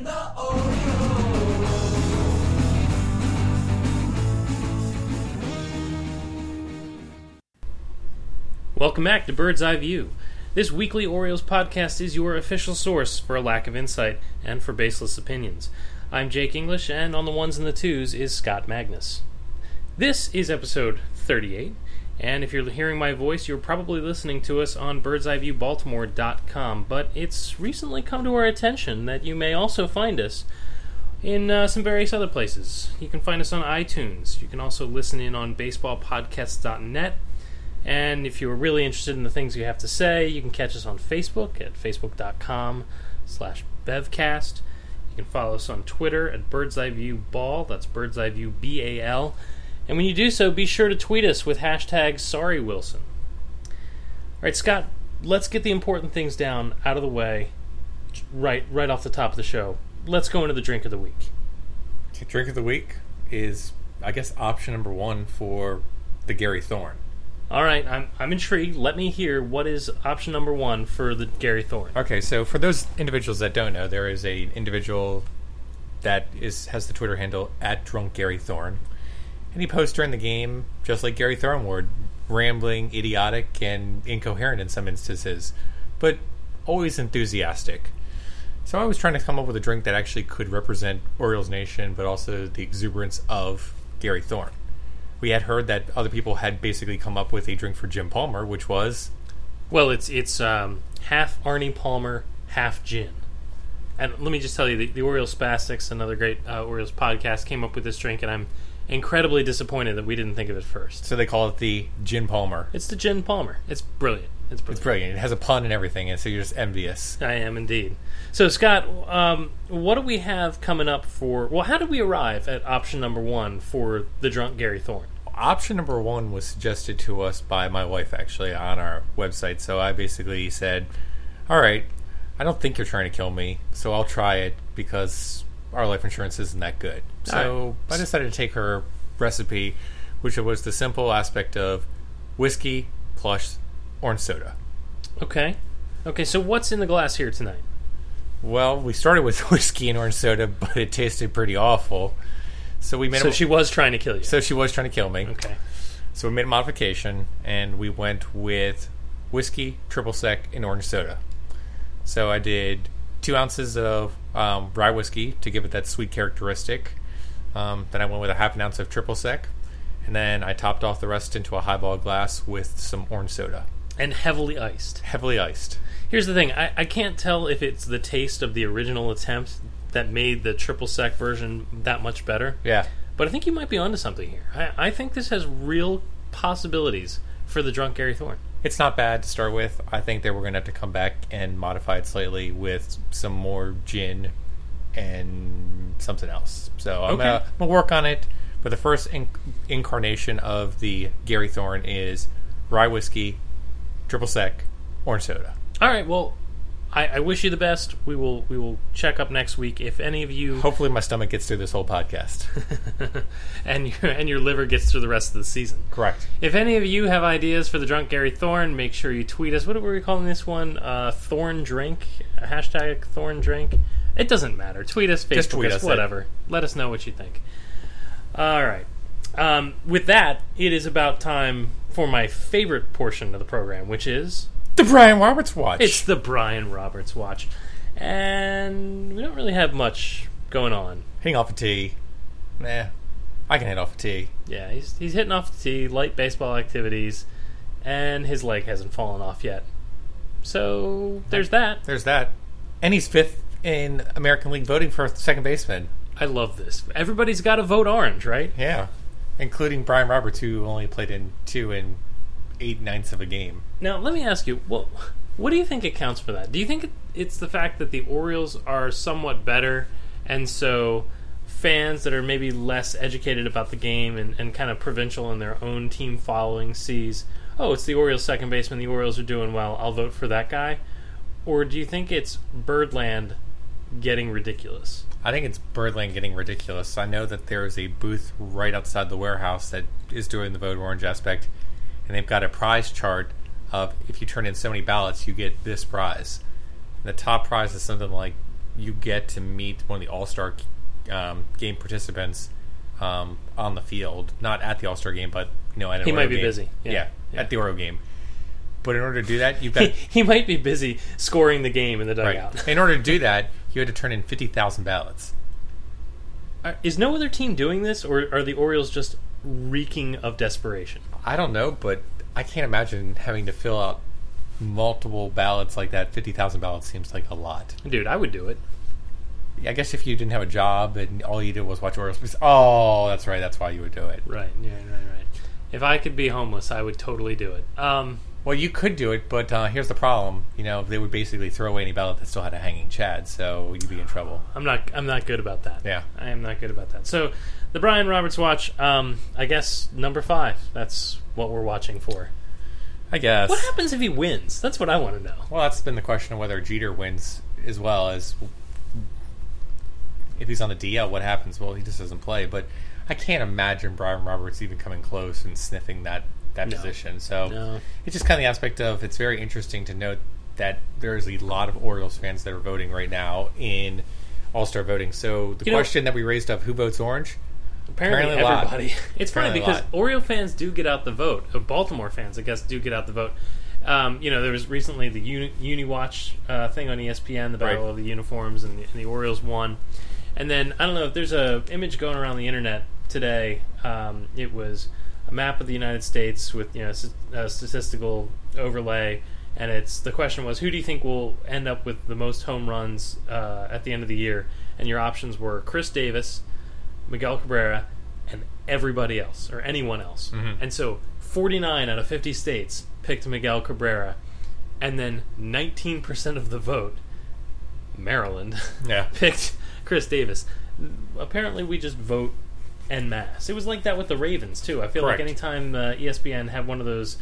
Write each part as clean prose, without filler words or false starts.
the Oreo. Welcome back to Bird's Eye View. This weekly Orioles podcast is your official source for a lack of insight and for baseless opinions. I'm Jake English, and on the ones and the twos is Scott Magnus. This is episode 38, and if you're hearing my voice, you're probably listening to us on birdseyeviewbaltimore.com, but it's recently come to our attention that you may also find us in some various other places. You can find us on iTunes. You can also listen in on baseballpodcasts.net. And if you're really interested in the things you have to say, you can catch us on Facebook at facebook.com/bevcast. You can follow us on Twitter at birdseyeviewball. That's birdseyeviewbal. And when you do so, be sure to tweet us with hashtag #SorryWilson. All right, Scott, let's get the important things down out of the way right off the top of the show. Let's go into the drink of the week. Drink of the week is, I guess, option number one for the Gary Thorne. All right, I'm intrigued. Let me hear what is option number one for the Gary Thorne. Okay, so for those individuals that don't know, there is an individual that has the Twitter handle @DrunkGaryThorne, and he posts during the game just like Gary Thorne would, rambling, idiotic, and incoherent in some instances, but always enthusiastic. So I was trying to come up with a drink that actually could represent Orioles Nation, but also the exuberance of Gary Thorne. We had heard that other people had basically come up with a drink for Jim Palmer, which was... Well, it's half Arnie Palmer, half gin. And let me just tell you, the Orioles Spastics, another great Orioles podcast, came up with this drink, and I'm incredibly disappointed that we didn't think of it first. So they call it the Gin Palmer. It's the Gin Palmer. It's brilliant. It's brilliant. It has a pun and everything, and so you're just envious. I am indeed. So, Scott, what do we have coming up for... Well, how did we arrive at option number one for the Drunk Gary Thorne? Option number one was suggested to us by my wife, actually, on our website. So I basically said, all right, I don't think you're trying to kill me, so I'll try it because our life insurance isn't that good. So I decided to take her recipe, which was the simple aspect of whiskey plus orange soda. Okay, so what's in the glass here tonight? Well, we started with whiskey and orange soda, but it tasted pretty awful. So we made. So she was trying to kill you. So she was trying to kill me. Okay. So we made a modification, and we went with whiskey, triple sec, and orange soda. So I did 2 ounces of rye whiskey to give it that sweet characteristic. Then I went with a half an ounce of triple sec, and then I topped off the rest into a highball glass with some orange soda. And heavily iced. Heavily iced. Here's the thing. I can't tell if it's the taste of the original attempt that made the triple sec version that much better. Yeah. But I think you might be onto something here. I think this has real possibilities for the Drunk Gary Thorne. It's not bad to start with. I think that we're going to have to come back and modify it slightly with some more gin and something else. So I'm going to work on it. But the first incarnation of the Gary Thorne is rye whiskey, triple sec, orange soda. All right, well, I wish you the best. We will check up next week. If any of you... Hopefully my stomach gets through this whole podcast. and your liver gets through the rest of the season. Correct. If any of you have ideas for the Drunk Gary Thorne, make sure you tweet us. What were we calling this one? Thorne Drink? Hashtag Thorne Drink? It doesn't matter. Tweet us, Facebook Just tweet us, whatever. Let us know what you think. All right. With that, it is about time for my favorite portion of the program, which is... The Brian Roberts Watch. It's the Brian Roberts Watch. And we don't really have much going on. Hitting off a tee. I can hit off a tee. Yeah, he's hitting off the tee, light baseball activities, and his leg hasn't fallen off yet. So, there's that. There's that. And he's 5th in American League voting for second baseman. I love this. Everybody's got to vote orange, right? Yeah. Including Brian Roberts, who only played in 2 8/9 of a game. Now, let me ask you, what do you think accounts for that? Do you think it's the fact that the Orioles are somewhat better, and so fans that are maybe less educated about the game and kind of provincial in their own team following sees, oh, it's the Orioles second baseman, the Orioles are doing well, I'll vote for that guy? Or do you think it's Birdland getting ridiculous? I think it's Birdland getting ridiculous. I know that there is a booth right outside the warehouse that is doing the vote orange aspect, and they've got a prize chart of if you turn in so many ballots, you get this prize. And the top prize is something like you get to meet one of the All-Star game participants on the field, not at the All-Star game, but at an He Oreo might be game. busy. Yeah, at the Oreo game. But in order to do that, you've got He might be busy scoring the game in the dugout. right. In order to do that, you had to turn in 50,000 ballots. Is no other team doing this, or are the Orioles just reeking of desperation? I don't know, but I can't imagine having to fill out multiple ballots like that. 50,000 ballots seems like a lot. Dude, I would do it. I guess if you didn't have a job and all you did was watch Orioles, oh, that's right, that's why you would do it. Right, right. If I could be homeless, I would totally do it. Well, you could do it, but here's the problem. They would basically throw away any ballot that still had a hanging Chad, so you'd be in trouble. I'm not good about that. Yeah. I am not good about that. So, the Brian Roberts watch, I guess number 5. That's what we're watching for. I guess. What happens if he wins? That's what I want to know. Well, that's been the question of whether Jeter wins as well as if he's on the DL, what happens? Well, he just doesn't play, but I can't imagine Brian Roberts even coming close and sniffing that position. So it's just kind of the aspect of it's very interesting to note that there's a lot of Orioles fans that are voting right now in All-Star voting. So the question that we raised of who votes orange? Apparently a lot. everybody. It's funny Apparently because Oriole fans do get out the vote. Baltimore fans, I guess, do get out the vote. There was recently the UniWatch thing on ESPN, the Battle of the Uniforms, and the Orioles won. And then, I don't know, if there's a image going around the internet today. It was a map of the United States with a statistical overlay, and the question was, who do you think will end up with the most home runs at the end of the year? And your options were Chris Davis, Miguel Cabrera, and everybody else, or anyone else. Mm-hmm. And so 49 out of 50 states picked Miguel Cabrera, and then 19% of the vote, Maryland, picked Chris Davis. Apparently we just vote en masse. It was like that with the Ravens too. I feel Correct. like anytime ESPN had one of those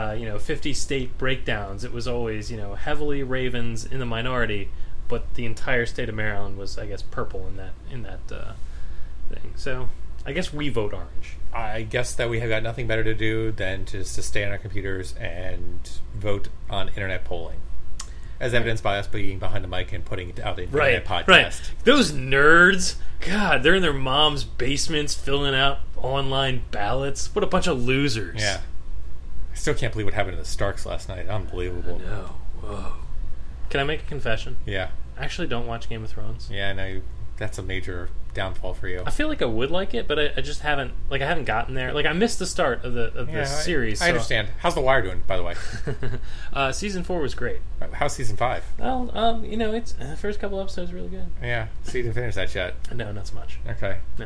50 state breakdowns, it was always heavily Ravens in the minority, but the entire state of Maryland was, I guess, purple in that thing. So I guess we vote orange. I guess that we have got nothing better to do than just to stay on our computers and vote on internet polling, as evidenced by us being behind the mic and putting it out in internet podcast. Right. Those nerds, God, they're in their mom's basements filling out online ballots. What a bunch of losers. Yeah. I still can't believe what happened to the Starks last night. Unbelievable. No. Whoa. Can I make a confession? Yeah. I actually don't watch Game of Thrones. Yeah, I know. That's a major downfall for you. I feel like I would like it, but I just haven't. I haven't gotten there. I missed the start of the series. I understand. How's The Wire doing, by the way? Season 4 was great. How's season 5? Well, it's the first couple episodes really good. Yeah. So you didn't finish that yet? No, not so much. Okay. No.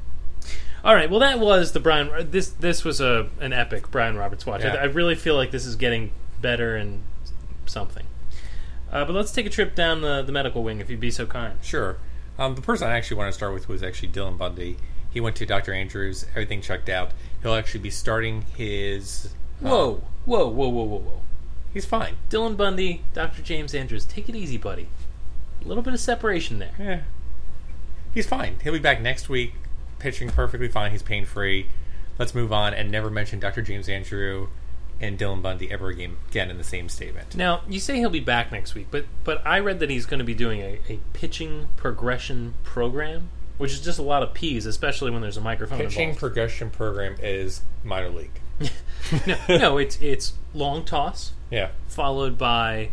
All right. Well, that was the Brian. This was an epic Brian Roberts watch. Yeah. I really feel like this is getting better and something. But let's take a trip down the medical wing, if you'd be so kind. Sure. The person I actually want to start with was actually Dylan Bundy. He went to Dr. Andrews. Everything checked out. He'll actually be starting his... Whoa. He's fine. Dylan Bundy, Dr. James Andrews. Take it easy, buddy. A little bit of separation there. Yeah. He's fine. He'll be back next week, pitching perfectly fine. He's pain-free. Let's move on and never mention Dr. James Andrew and Dylan Bundy ever again in the same statement. Now, you say he'll be back next week, but I read that he's going to be doing a pitching progression program, which is just a lot of P's, especially when there's a microphone Pitching involved. progression program is minor league. No, it's long toss, Yeah. followed by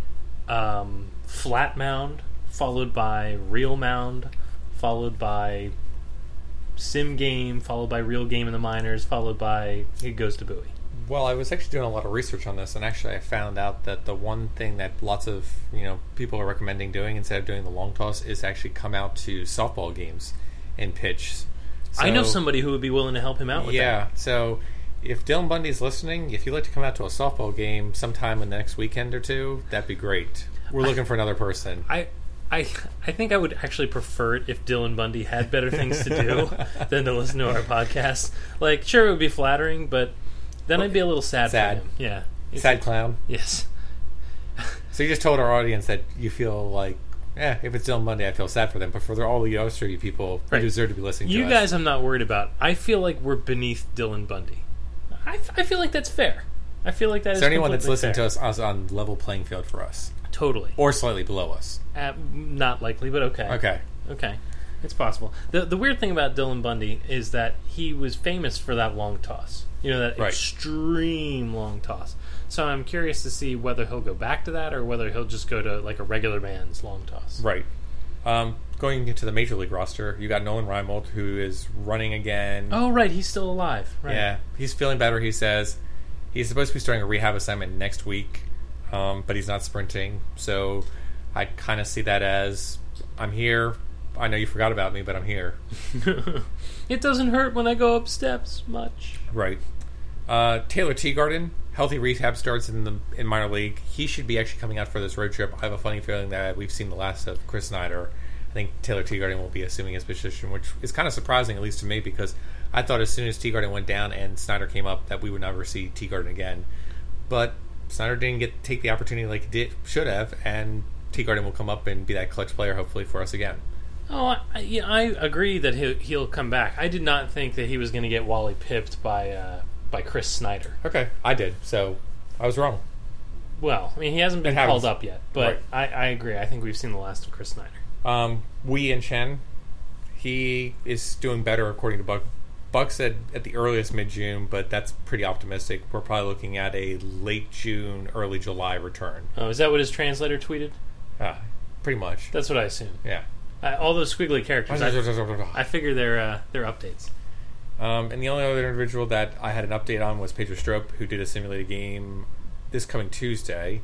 flat mound, followed by real mound, followed by sim game, followed by real game in the minors, followed by it goes to Bowie. Well, I was actually doing a lot of research on this, and actually I found out that the one thing that lots of people are recommending doing instead of doing the long toss is actually come out to softball games and pitch. So, I know somebody who would be willing to help him out with that. Yeah, so if Dylan Bundy's listening, if you'd like to come out to a softball game sometime in the next weekend or two, that'd be great. We're looking for another person. I think I would actually prefer it if Dylan Bundy had better things to do than to listen to our podcast. Sure, it would be flattering, but then I'd be a little sad for him. Yeah. Sad clown? Yes. So you just told our audience that you feel like, if it's Dylan Bundy, I feel sad for them. But for all the other people who deserve to be listening to us. You guys I'm not worried about. I feel like we're beneath Dylan Bundy. I feel like that's fair. I feel like that is anyone that's listening fair. to us on level playing field for us? totally. Or slightly below us. Not likely, but okay. Okay. It's possible. The weird thing about Dylan Bundy is that he was famous for that long toss. You know, that extreme long toss. So I'm curious to see whether he'll go back to that or whether he'll just go to like a regular man's long toss. Right. Going into the Major League roster, you got Nolan Reimold, who is running again. Oh, right. He's still alive. Right. Yeah. He's feeling better, he says. He's supposed to be starting a rehab assignment next week, but he's not sprinting. So I kind of see that as, I'm here. I know you forgot about me, but I'm here. It doesn't hurt when I go up steps much. Right. Taylor Teagarden, healthy rehab starts in minor league. He should be actually coming out for this road trip. I have a funny feeling that we've seen the last of Chris Snyder. I think Taylor Teagarden will be assuming his position, which is kind of surprising, at least to me, because I thought as soon as Teagarden went down and Snyder came up that we would never see Teagarden again. But Snyder didn't take the opportunity like he should have, and Teagarden will come up and be that clutch player, hopefully, for us again. Oh, I agree that he'll come back. I did not think that he was going to get Wally pipped by Chris Snyder. Okay, I did, so I was wrong. Well, I mean, he hasn't been called up yet, but right. I agree. I think we've seen the last of Chris Snyder. Wei and Chen, he is doing better according to Buck. Buck said at the earliest mid-June, but that's pretty optimistic. We're probably looking at a late June, early July return. Oh, is that what his translator tweeted? Pretty much. That's what I assume. Yeah. All those squiggly characters, I figure they're updates. And the only other individual that I had an update on was Pedro Strop, who did a simulated game this coming Tuesday,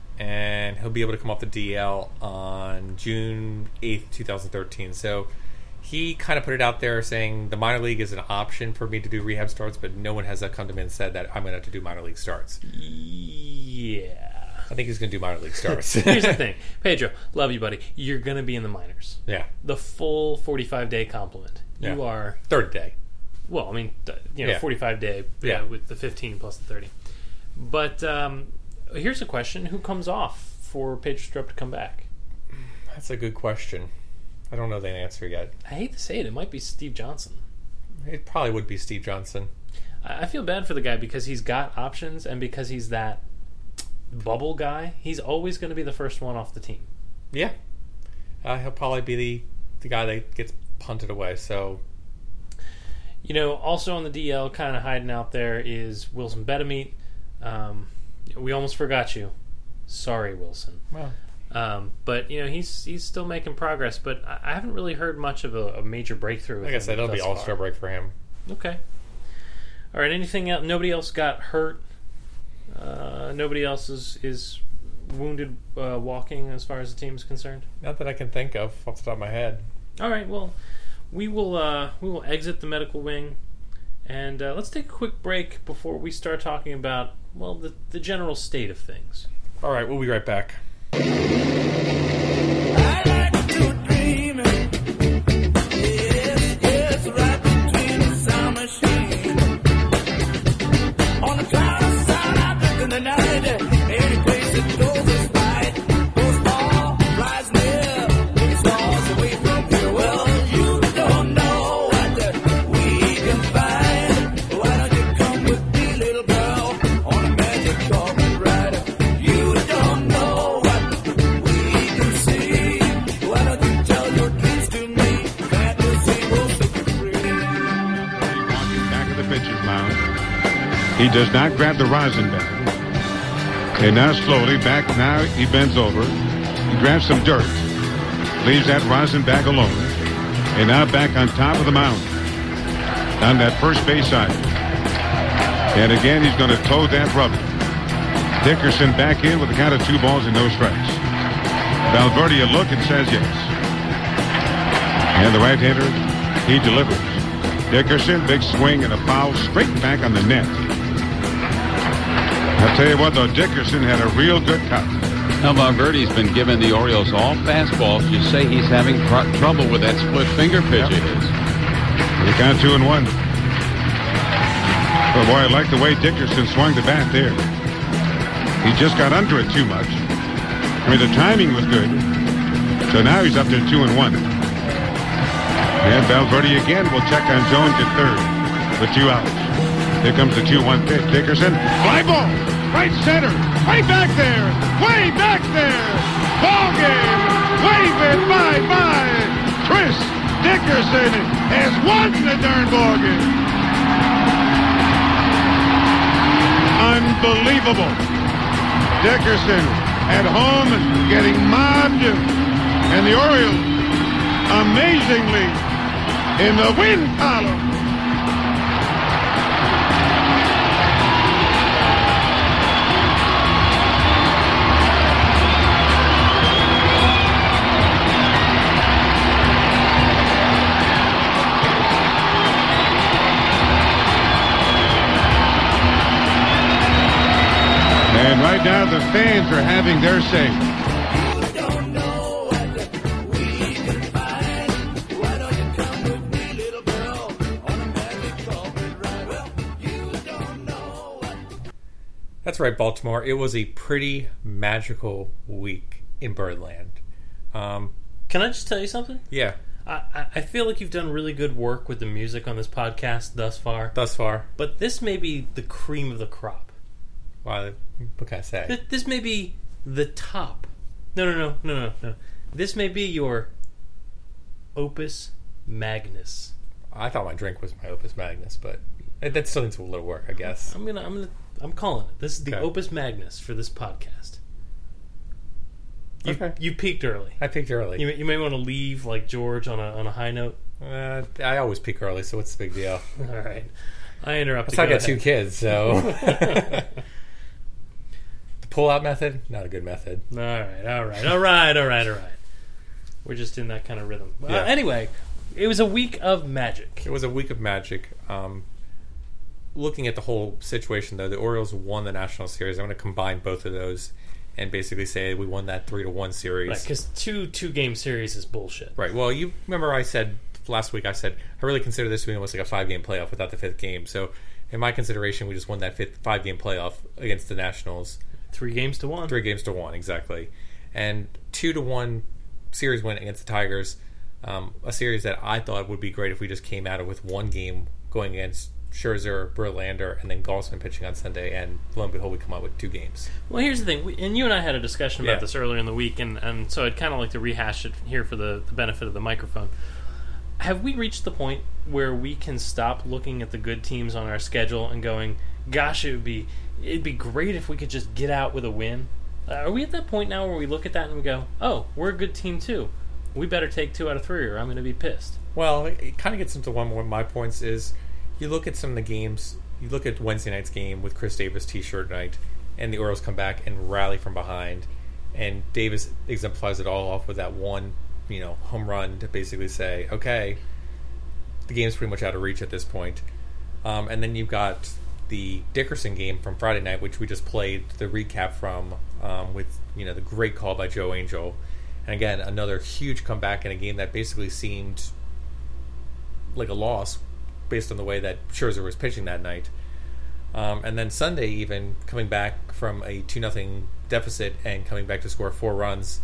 and he'll be able to come off the DL on June 8th, 2013. So he kind of put it out there saying the minor league is an option for me to do rehab starts, but no one has come to me and said that I'm going to have to do minor league starts. Yeah. I think he's going to do minor league starts. Here's the thing. Pedro, love you, buddy. You're going to be in the minors. Yeah. The full 45-day complement. You are... Third day. Well, I mean, 45-day with the 15 plus the 30. But here's a question. Who comes off for Pedro Strop to come back? That's a good question. I don't know the answer yet. I hate to say it. It might be Steve Johnson. It probably would be Steve Johnson. I feel bad for the guy because he's got options and because he's that bubble guy. He's always going to be the first one off the team. Yeah. He'll probably be the guy that gets punted away. So, also on the DL, kind of hiding out there is Wilson Betemeet. We almost forgot you. Sorry, Wilson. Well, but he's still making progress. But I haven't really heard much of a major breakthrough. Like I said, that'll be all-star break for him. Okay. All right. Anything else? Nobody else got hurt. Nobody else is wounded walking as far as the team is concerned. Not that I can think of off the top of my head. All right. Well, we will exit the medical wing, and let's take a quick break before we start talking about the general state of things. All right. We'll be right back. I like to dream. Yes, right between the sound machine. On the cloud side, I look in the night. Any place that goes is right. Goes far, flies near. Big stars away from here. Well, you don't know what we can find. Why don't you come with me, little girl, on a magic carpet ride? You don't know what we can see. Why don't you tell your dreams to me? Fantasy will set you free. Walking back of the pitcher's mound. He does not grab the rosin bag. And now slowly back. Now he bends over. He grabs some dirt. Leaves that rosin bag alone. And now back on top of the mound. On that first base side. And again he's going to toe that rubber. Dickerson back in with a count of 2 balls and no strikes. Valverde a look and says yes. And the right-hander, he delivers. Dickerson, big swing and a foul straight back on the net. I'll tell you what, though, Dickerson had a real good cut. Now, Valverde's been giving the Orioles all fastballs. You say he's having trouble with that split finger pitch of his. You count 2-1. But boy, I like the way Dickerson swung the bat there. He just got under it too much. I mean, the timing was good. So now he's up to 2-1. And Valverde again will check on Jones at third with 2 outs. Here comes the 2-1 pitch. Dickerson, fly ball. right center, way back there, way back there. Ball game, wave it, bye-bye. Chris Dickerson has won the darn ball game. Unbelievable. Dickerson at home getting mobbed, and the Orioles amazingly in the win column. And right now the fans are having their say. That's right, Baltimore. It was a pretty magical week in Birdland. Can I just tell you something? Yeah, I feel like you've done really good work with the music on this podcast thus far. But this may be the cream of the crop. Wow, what can I say? This may be the top. No. This may be your opus magnus. I thought my drink was my opus magnus, but that still needs a little work, I guess. I'm calling it. This is the Okay. opus magnus for this podcast. Okay. You peaked early. I peaked early. You may want to leave like George on a high note. I always peak early, so what's the big deal? All right. I interrupted. Plus, I got Go 2 ahead. kids, so the pull-out method, not a good method. All right. We're just in that kind of rhythm. Yeah. Anyway, it was a week of magic. It was a week of magic. Looking at the whole situation, though, the Orioles won the National Series. I'm going to combine both of those and basically say we won that 3-1 series. Right, because two-game series is bullshit. Right. Well, you remember I said last week, I really consider this being almost like a 5-game playoff without the 5th game. So in my consideration, we just won that 5-game playoff against the Nationals. 3 games to 1. 3 games to 1, exactly. And 2-1 series win against the Tigers. A series that I thought would be great if we just came out with 1 game going against Scherzer, Verlander, and then Gaussman pitching on Sunday, and lo and behold, we come out with 2 games. Well, here's the thing, and you and I had a discussion about Yeah. this earlier in the week, and so I'd kind of like to rehash it here for the benefit of the microphone. Have we reached the point where we can stop looking at the good teams on our schedule and going, gosh, it'd be great if we could just get out with a win? Are we at that point now where we look at that and we go, oh, we're a good team too. We better take 2 out of 3 or I'm going to be pissed. Well, it kind of gets into one of my points is you look at some of the games, you look at Wednesday night's game with Chris Davis T-shirt night, and the Orioles come back and rally from behind, and Davis exemplifies it all off with that one, home run to basically say, okay, the game's pretty much out of reach at this point. And then you've got the Dickerson game from Friday night, which we just played the recap from, with the great call by Joe Angel, and again another huge comeback in a game that basically seemed like a loss based on the way that Scherzer was pitching that night. And then Sunday, even coming back from a 2-0 deficit and coming back to score 4 runs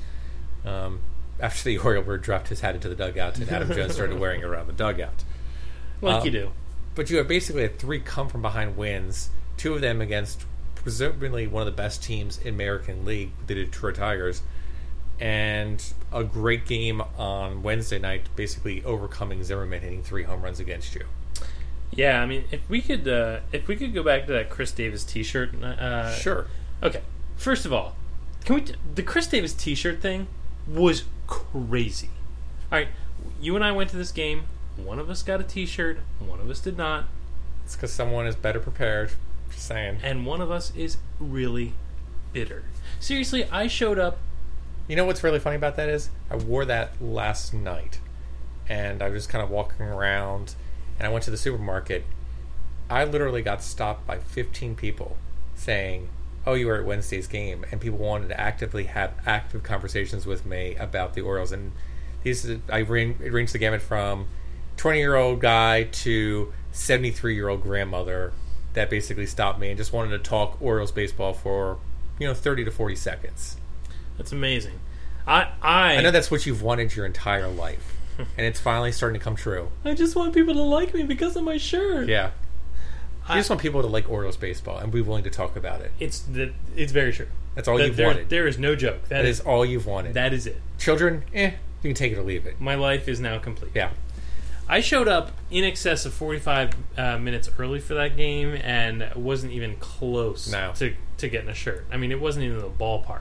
after the Oriole bird dropped his hat into the dugout and Adam Jones started wearing it around the dugout. Like you do. But you have basically had 3 come-from-behind wins, 2 of them against presumably one of the best teams in American League, the Detroit Tigers, and a great game on Wednesday night, basically overcoming Zimmerman hitting 3 home runs against you. Yeah, I mean, if we could go back to that Chris Davis T-shirt. Sure. Okay. First of all, the Chris Davis T-shirt thing was crazy. All right, you and I went to this game. One of us got a T-shirt. One of us did not. It's because someone is better prepared. Just saying. And one of us is really bitter. Seriously, I showed up. You know what's really funny about that is I wore that last night, and I was just kind of walking around, and I went to the supermarket. I literally got stopped by 15 people saying, oh, you were at Wednesday's game, and people wanted to actively have active conversations with me about the Orioles. And I ranged the gamut from 20-year-old guy to 73-year-old grandmother that basically stopped me and just wanted to talk Orioles baseball for 30 to 40 seconds. That's amazing. I know that's what you've wanted your entire life, and it's finally starting to come true. I just want people to like me because of my shirt. Yeah. You just want people to like Orioles baseball and be willing to talk about it. It's very true. That's all you've wanted. There is no joke. That is all you've wanted. That is it. Children, you can take it or leave it. My life is now complete. Yeah. I showed up in excess of 45 minutes early for that game and wasn't even close to getting a shirt. I mean, it wasn't even in the ballpark.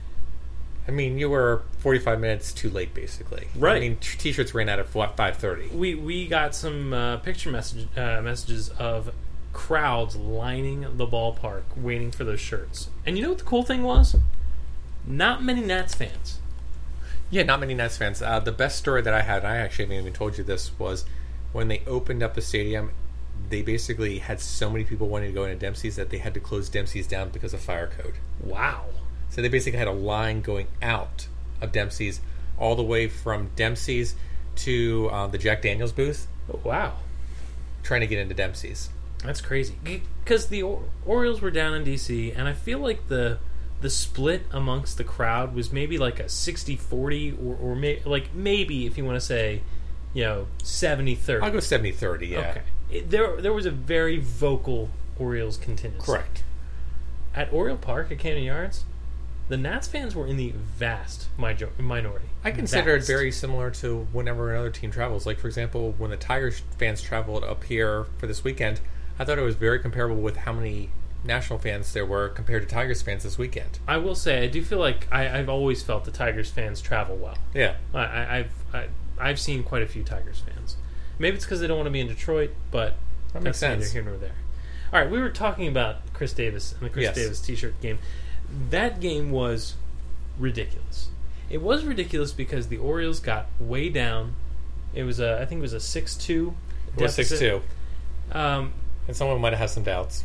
I mean, you were 45 minutes too late, basically. Right. I mean, T-shirts ran out at 5:30. We got some picture messages of crowds lining the ballpark waiting for those shirts. And you know what the cool thing was? Not many Nats fans. Yeah, not many Nats fans. The best story that I had, and I actually haven't even told you this, was when they opened up the stadium, they basically had so many people wanting to go into Dempsey's that they had to close Dempsey's down because of fire code. Wow. So they basically had a line going out of Dempsey's all the way from Dempsey's to the Jack Daniels booth. Wow. Trying to get into Dempsey's. That's crazy. Because the Orioles were down in D.C., and I feel like the split amongst the crowd was maybe like a 60-40, or maybe, if you want to say, 70-30. I'll go 70-30, yeah. Okay. There was a very vocal Orioles contingent. Correct. At Oriole Park at Camden Yards, the Nats fans were in the vast minority. I consider it very similar to whenever another team travels. Like, for example, when the Tigers fans traveled up here for this weekend, I thought it was very comparable with how many National fans there were compared to Tigers fans this weekend. I will say, I do feel like I've always felt the Tigers fans travel well. Yeah. I've seen quite a few Tigers fans. Maybe it's because they don't want to be in Detroit, but that makes sense. Neither here nor there. All right, we were talking about Chris Davis and the Chris Davis T-shirt game. That game was ridiculous. It was ridiculous because the Orioles got way down. It was I think it was a 6-2 deficit. It was 6-2. And someone might have had some doubts.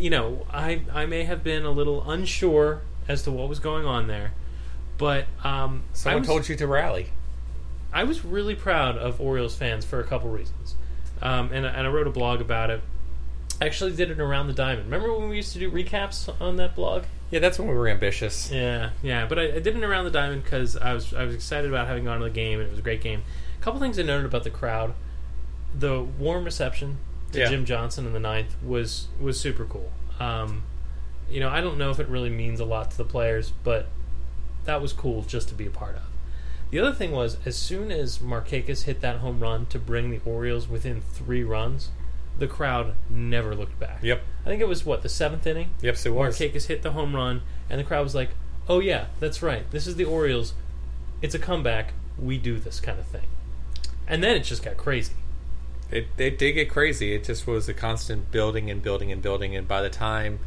I may have been a little unsure as to what was going on there, but someone told you to rally. I was really proud of Orioles fans for a couple reasons, and I wrote a blog about it. I actually did it around the diamond. Remember when we used to do recaps on that blog? Yeah, that's when we were ambitious. Yeah. But I did it around the diamond because I was excited about having gone to the game, and it was a great game. A couple things I noted about the crowd: the warm reception to Jim Johnson in the ninth was super cool. I don't know if it really means a lot to the players, but that was cool just to be a part of. The other thing was, as soon as Markakis hit that home run to bring the Orioles within 3 runs, the crowd never looked back. Yep. I think it was, the 7th inning? Yep, so it was. Markakis hit the home run, and the crowd was like, oh yeah, that's right. This is the Orioles. It's a comeback. We do this kind of thing. And then it just got crazy. It did get crazy. It just was a constant building and building and building, and by the time...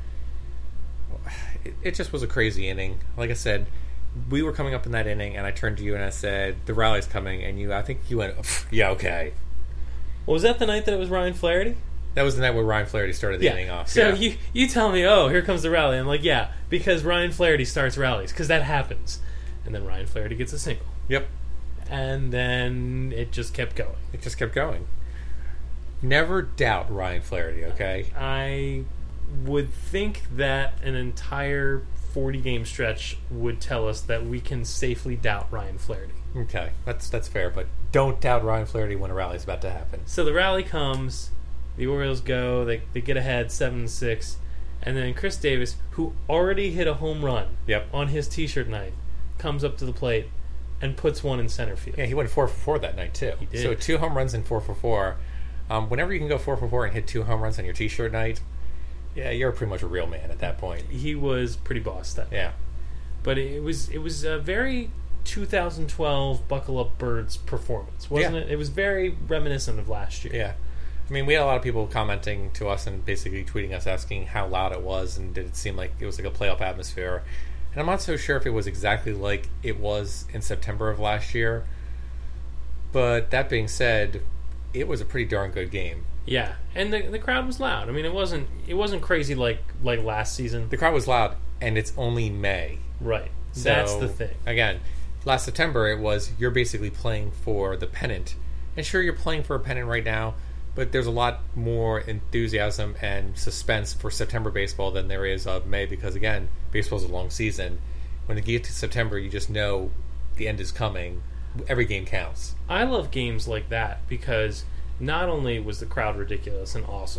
It just was a crazy inning. Like I said, we were coming up in that inning, and I turned to you and I said, the rally's coming, and I think you went, yeah, okay. Well, was that the night that it was Ryan Flaherty? That was the night where Ryan Flaherty started the inning off. So you tell me, oh, here comes the rally. I'm like, yeah, because Ryan Flaherty starts rallies, because that happens. And then Ryan Flaherty gets a single. Yep. And then it just kept going. Never doubt Ryan Flaherty, okay? I would think that an entire 40-game stretch would tell us that we can safely doubt Ryan Flaherty. Okay, that's fair, but don't doubt Ryan Flaherty when a rally's about to happen. So the rally comes, the Orioles go, they get ahead 7-6, and then Chris Davis, who already hit a home run on his T-shirt night, comes up to the plate and puts one in center field. Yeah, he went 4 for 4 that night too. He did. So 2 home runs and 4 for 4. Whenever you can go 4 for 4 and hit 2 home runs on your T-shirt night, yeah, you're pretty much a real man at that point. He was pretty boss that yeah. night. But it was a very 2012 Buckle Up Birds performance, wasn't it? It was very reminiscent of last year. Yeah. I mean, we had a lot of people commenting to us and basically tweeting us asking how loud it was and did it seem like it was like a playoff atmosphere. And I'm not so sure if it was exactly like it was in September of last year. But that being said, it was a pretty darn good game. Yeah, and the crowd was loud. I mean, it wasn't crazy like last season. The crowd was loud, and it's only May. Right. So, that's the thing. Again, last September it was you're basically playing for the pennant. And sure, you're playing for a pennant right now, but there's a lot more enthusiasm and suspense for September baseball than there is of May because, again, baseball's a long season. When you get to September, you just know the end is coming. Every game counts. I love games like that because not only was the crowd ridiculous and awesome,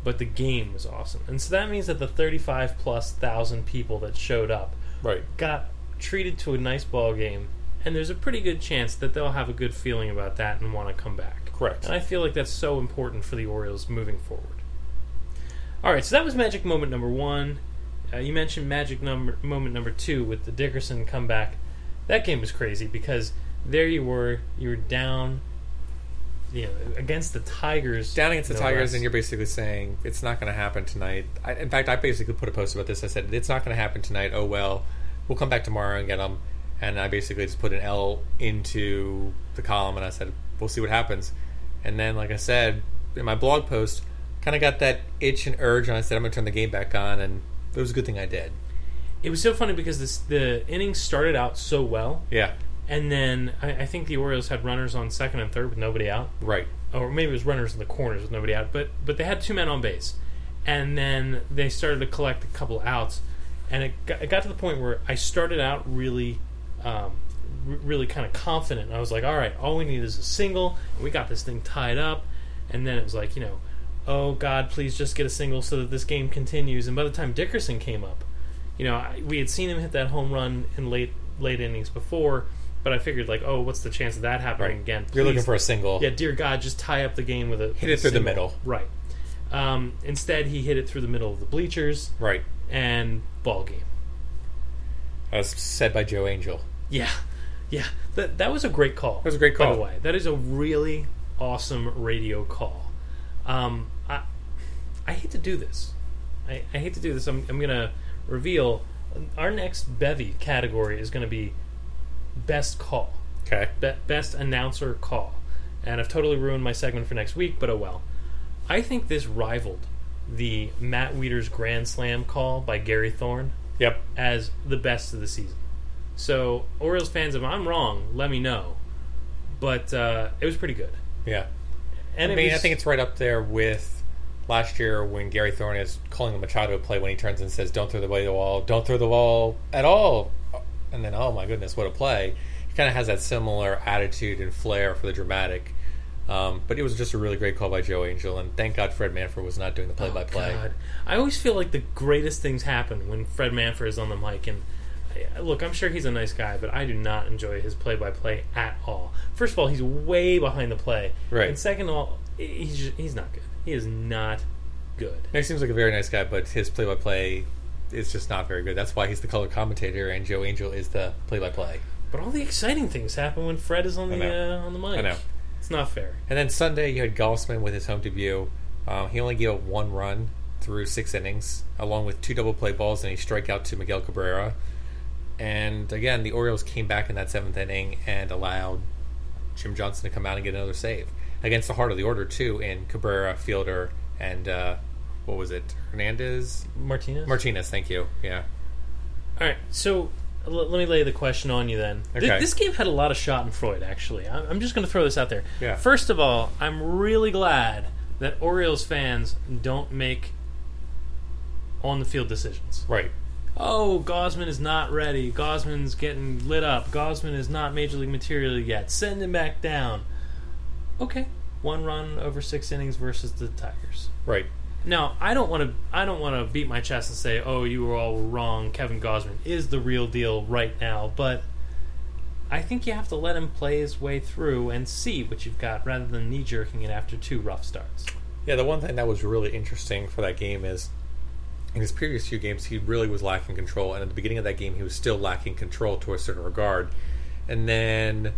but the game was awesome. And so that means that the 35,000+ people that showed up Right. got treated to a nice ball game, and there's a pretty good chance that they'll have a good feeling about that and want to come back. Correct. And I feel like that's so important for the Orioles moving forward. All right, so that was magic moment number 1. You mentioned magic moment number 2 with the Dickerson comeback. That game was crazy because there you were down, against the Tigers. Down against the no Tigers, less. and you're basically saying it's not going to happen tonight. In fact, I basically put a post about this. I said it's not going to happen tonight. Oh well, we'll come back tomorrow and get them. And I basically just put an L into the column, and I said we'll see what happens. And then, like I said in my blog post, kind of got that itch and urge, and I said I'm going to turn the game back on, and it was a good thing I did. It was so funny because the innings started out so well, Yeah, and then I think the Orioles had runners on second and third with nobody out. right. Or maybe it was runners in the corners with nobody out, but they had 2 men on base, and then they started to collect a couple outs, and it got to the point where I started out really kind of confident. And I was like, all right, all we need is a single, and we got this thing tied up, and then it was like, oh God, please just get a single so that this game continues. And by the time Dickerson came up, we had seen him hit that home run in late innings before, but I figured like, oh, what's the chance of that happening Right. again? You're looking Please. for a single. Yeah, dear God, just tie up the game with a Hit it through the single. middle. Right. Instead, he hit it through the middle of the bleachers Right. and ball game. As said by Joe Angel. Yeah. That was a great call. It was a great By call. the way, that is a really awesome radio call. I hate to do this. I hate to do this. I'm going to reveal our next bevy category is going to be best call. Okay. Best announcer call. And I've totally ruined my segment for next week, but oh well. I think this rivaled the Matt Wieters Grand Slam call by Gary Thorne Yep. as the best of the season. So, Orioles fans, if I'm wrong, let me know. But it was pretty good. Yeah. And I think it's right up there with last year when Gary Thorne is calling the Machado play when he turns and says, don't throw the ball at the wall, don't throw the ball at all. And then, oh my goodness, what a play. He kind of has that similar attitude and flair for the dramatic. But it was just a really great call by Joe Angel, and thank God Fred Manfred was not doing the play-by-play. God. I always feel like the greatest things happen when Fred Manfred is on the mic. And look, I'm sure he's a nice guy, but I do not enjoy his play-by-play at all. First of all, he's way behind the play. Right. And second of all, he's not good. He is not good. He seems like a very nice guy, but his play-by-play is just not very good. That's why he's the color commentator, and Joe Angel is the play-by-play. But all the exciting things happen when Fred is on the mic. I know. It's not fair. And then Sunday, you had Gossman with his home debut. He only gave up 1 run through 6 innings, along with 2 double play balls, and he strike out to Miguel Cabrera. And again, the Orioles came back in that 7th inning and allowed Jim Johnson to come out and get another save against the heart of the order too, in Cabrera, Fielder, and what was it, Hernandez? Martinez, thank you. Yeah. All right, so let me lay the question on you then. Okay. This game had a lot of schadenfreude, actually. I'm just going to throw this out there. Yeah. First of all, I'm really glad that Orioles fans don't make on-the-field decisions. Right. Oh, Gausman is not ready. Gausman's getting lit up. Gausman is not Major League material yet. Send him back down. Okay, 1 run over 6 innings versus the Tigers. Right. Now, I don't want to beat my chest and say, "Oh, you were all wrong. Kevin Gausman is the real deal right now." But I think you have to let him play his way through and see what you've got, rather than knee-jerking it after 2 rough starts. Yeah, the one thing that was really interesting for that game is in his previous few games, he really was lacking control. And at the beginning of that game, he was still lacking control to a certain regard. And then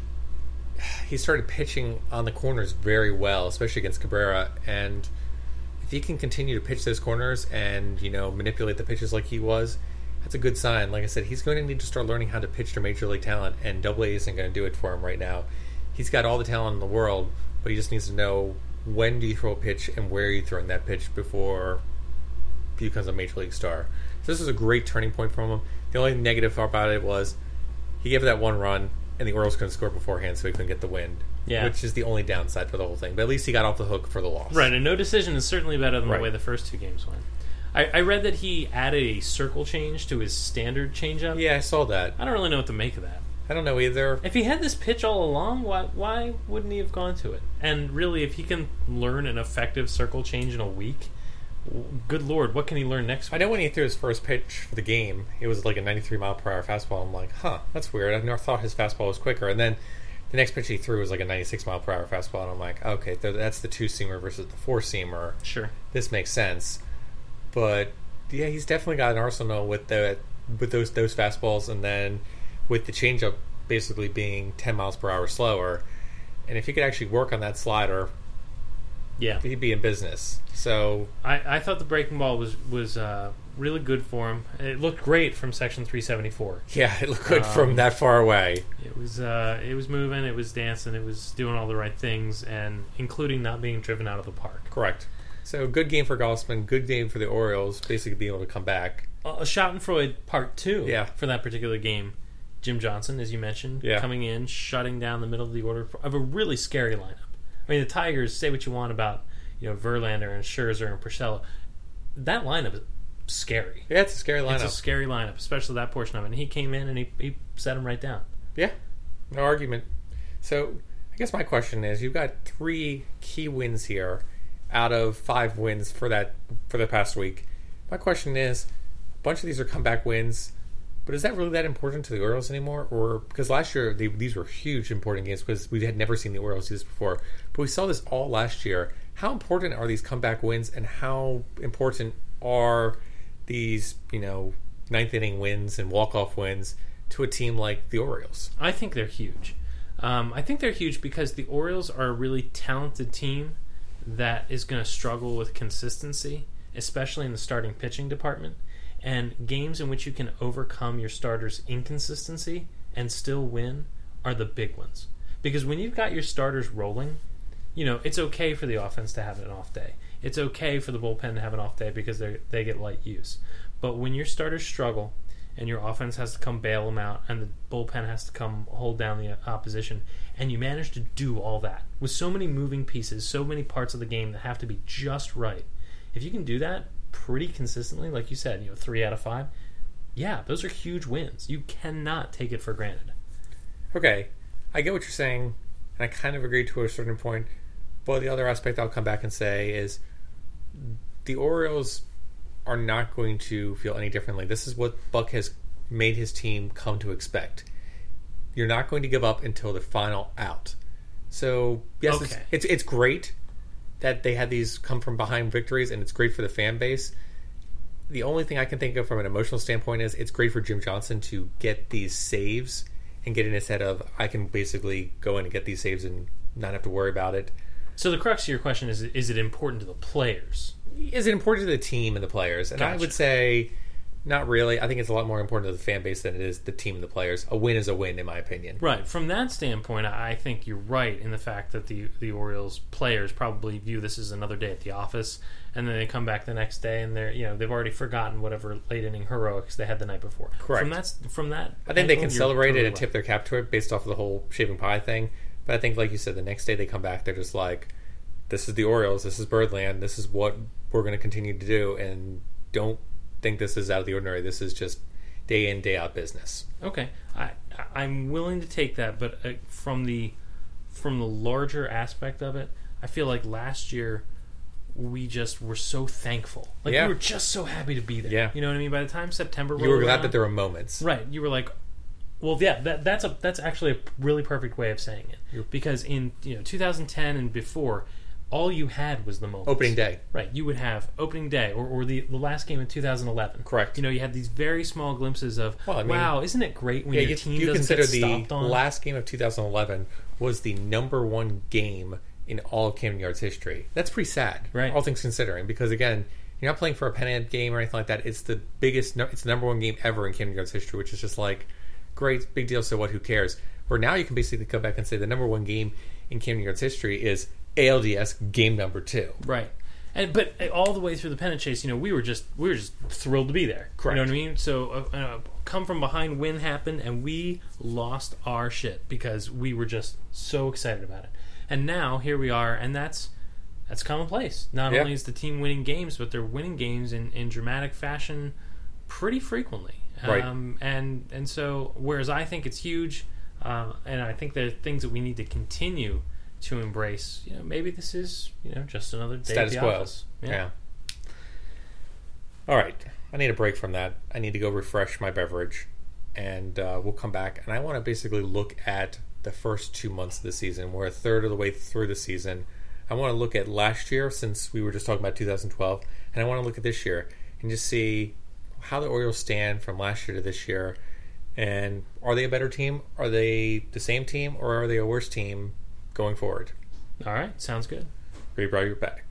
he started pitching on the corners very well, especially against Cabrera. And if he can continue to pitch those corners and, manipulate the pitches like he was, that's a good sign. Like I said, he's going to need to start learning how to pitch to Major League talent, and Double A isn't going to do it for him right now. He's got all the talent in the world, but he just needs to know when do you throw a pitch and where are you throwing that pitch before he becomes a Major League star. So this is a great turning point from him. The only negative about it was he gave that 1 run, and the Orioles couldn't score beforehand, so he couldn't get the win. Yeah. Which is the only downside for the whole thing. But at least he got off the hook for the loss. Right, and no decision is certainly better than Right. the way the first 2 games went. I read that he added a circle change to his standard changeup. Yeah, I saw that. I don't really know what to make of that. I don't know either. If he had this pitch all along, why wouldn't he have gone to it? And really, if he can learn an effective circle change in a week, good Lord, what can he learn next I week? know when he threw his first pitch for the game, it was like a 93-mile-per-hour fastball. I'm like, that's weird. I never thought his fastball was quicker. And then the next pitch he threw was like a 96-mile-per-hour fastball, and I'm like, okay, that's the 2-seamer versus the 4-seamer. Sure. This makes sense. But yeah, he's definitely got an arsenal with those fastballs, and then with the changeup basically being 10 miles per hour slower. And if he could actually work on that slider, Yeah. he'd be in business. So I thought the breaking ball was really good for him. It looked great from section 374. yeah, it looked good from that far away. It was moving, it was dancing, it was doing all the right things, and including not being driven out of the park. Correct. So good game for Gossman, good game for the Orioles, basically being able to come back. A Schadenfreude part 2 Yeah. for that particular game. Jim Johnson, as you mentioned, Yeah. coming in, shutting down the middle of the order of a really scary lineup. I mean, the Tigers, say what you want about Verlander and Scherzer and Porcello. That lineup is scary. Yeah, it's a scary lineup. It's a scary lineup, especially that portion of it. And he came in and he set him right down. Yeah, no argument. So I guess my question is, you've got 3 key wins here out of 5 wins for the past week. My question is, a bunch of these are comeback wins, but is that really that important to the Orioles anymore? Or because last year these were huge important games because we had never seen the Orioles do this before, but we saw this all last year. How important are these comeback wins, and how important are these ninth inning wins and walk-off wins to a team like the Orioles? I think they're huge. I think they're huge because the Orioles are a really talented team that is going to struggle with consistency, especially in the starting pitching department. And games in which you can overcome your starter's inconsistency and still win are the big ones. Because when you've got your starters rolling, it's okay for the offense to have an off day. It's okay for the bullpen to have an off day because they get light use. But when your starters struggle and your offense has to come bail them out and the bullpen has to come hold down the opposition, and you manage to do all that with so many moving pieces, so many parts of the game that have to be just right, if you can do that pretty consistently, like you said, 3 out of 5, yeah, those are huge wins. You cannot take it for granted. Okay, I get what you're saying, and I kind of agree to a certain point. But the other aspect I'll come back and say is the Orioles are not going to feel any differently. This is what Buck has made his team come to expect. You're not going to give up until the final out. So, yes, Okay. it's great that they had these come from behind victories, and it's great for the fan base. The only thing I can think of from an emotional standpoint is it's great for Jim Johnson to get these saves and get in his head of, I can basically go in and get these saves and not have to worry about it. So the crux of your question is it important to the players? Is it important to the team and the players? And I Gotcha. would say not really. I think it's a lot more important to the fan base than it is the team and the players. A win is a win, in my opinion. Right. From that standpoint, I think you're right in the fact that the Orioles players probably view this as another day at the office, and then they come back the next day and they've already forgotten whatever late inning heroics they had the night before. Correct. From that, I think they angle, can you're celebrate totally it and right. tip their cap to it based off of the whole shaving pie thing. But I think, like you said, the next day they come back, they're just like, this is the Orioles, this is Birdland, this is what we're going to continue to do, and don't think this is out of the ordinary. This is just day in, day out business. Okay, I'm willing to take that, but from the larger aspect of it, I feel like last year we just were so thankful. Like Yeah. we were just so happy to be there. Yeah. You know what I mean? By the time September rolled You were glad around, that there were moments. right? You were like, well, yeah, that's actually a really perfect way of saying it. Because in 2010 and before, all you had was the moments. Opening day. Right, you would have opening day or the last game in 2011. Correct. You had these very small glimpses of, Well, I mean, wow, isn't it great when Yeah, your team you doesn't consider get the stopped on? last game of 2011 was the number 1 game in all of Camden Yards history. That's pretty sad, Right. all things considering, because again, you're not playing for a pennant game or anything like that. It's the biggest, it's the number 1 game ever in Camden Yards history, which is just like, great, big deal, so what, who cares? Where now you can basically come back and say the number 1 game in Camden Yards history is ALDS game number 2. Right. But all the way through the pennant chase, we were just thrilled to be there. Correct. You know what I mean? So come from behind win happened, and we lost our shit because we were just so excited about it. And now here we are, and that's commonplace. Not Yeah. only is the team winning games, but they're winning games in dramatic fashion pretty frequently. Right. And so whereas I think it's huge, And I think there are things that we need to continue to embrace. Maybe this is just another day Status at the quo. office. Yeah. All right. I need a break from that. I need to go refresh my beverage, and we'll come back. And I want to basically look at the first 2 months of the season. We're a third of the way through the season. I want to look at last year, since we were just talking about 2012, and I want to look at this year and just see how the Orioles stand from last year to this year. And are they a better team? Are they the same team? Or are they a worse team going forward? All right, sounds good. Be right back.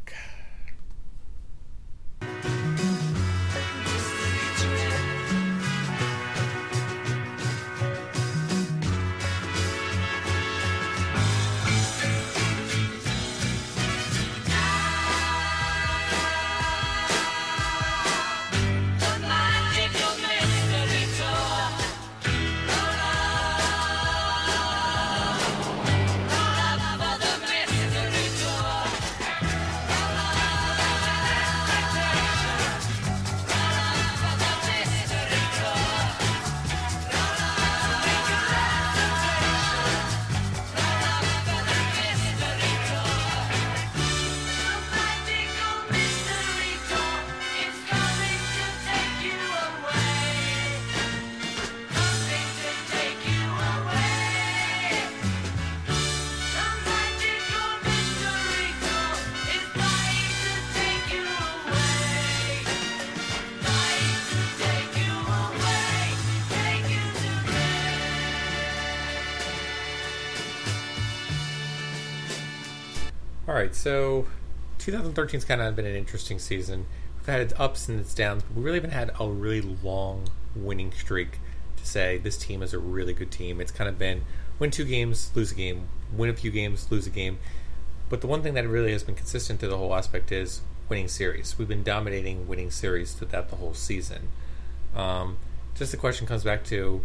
All right, so 2013's kind of been an interesting season. We've had its ups and its downs, but we really haven't had a really long winning streak to say this team is a really good team. It's kind of been win 2 games, lose a game, win a few games, lose a game. But the one thing that really has been consistent to the whole aspect is winning series. We've been dominating winning series throughout the whole season. Just the question comes back to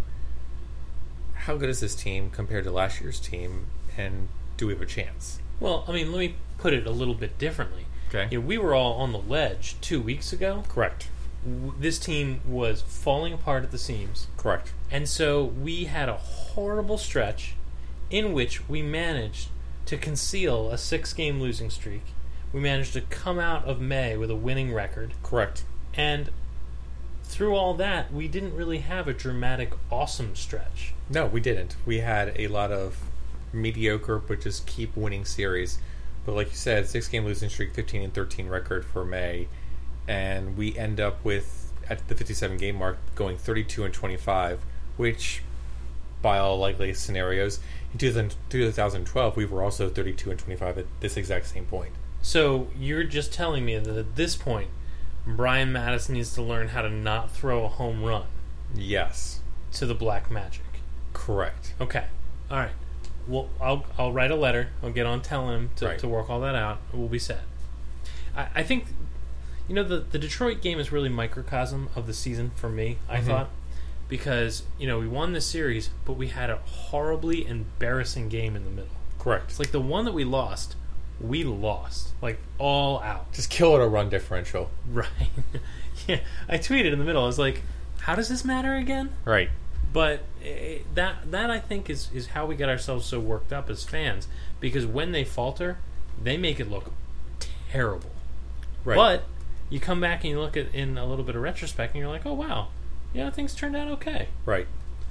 how good is this team compared to last year's team, and do we have a chance? Well, I mean, let me put it a little bit differently. Okay. We were all on the ledge 2 weeks ago. Correct. This team was falling apart at the seams. Correct. And so we had a horrible stretch in which we managed to conceal a 6-game losing streak. We managed to come out of May with a winning record. Correct. And through all that, we didn't really have a dramatic, awesome stretch. No, we didn't. We had a lot of mediocre, but just keep winning series. But like you said, 6-game losing streak, 15-13 record for May, and we end up with, at the 57-game mark, going 32-25, which, by all likely scenarios, in 2012 we were also 32-25 at this exact same point. So you're just telling me that at this point, Brian Madison needs to learn how to not throw a home run Yes. to the Black Magic. Correct. Okay. All right. Well, I'll write a letter. I'll get on telling him Right. to work all that out. We'll be set. I think, the Detroit game is really microcosm of the season for me, I thought. Because, we won the series, but we had a horribly embarrassing game in the middle. Correct. It's like the one that we lost, like, all out. Just kill it a run differential. Right. Yeah. I tweeted in the middle. I was like, how does this matter again? Right. But that I think is how we get ourselves so worked up as fans, because when they falter, they make it look terrible. Right. But you come back and you look at in a little bit of retrospect, and you're like, oh wow, things turned out okay. Right.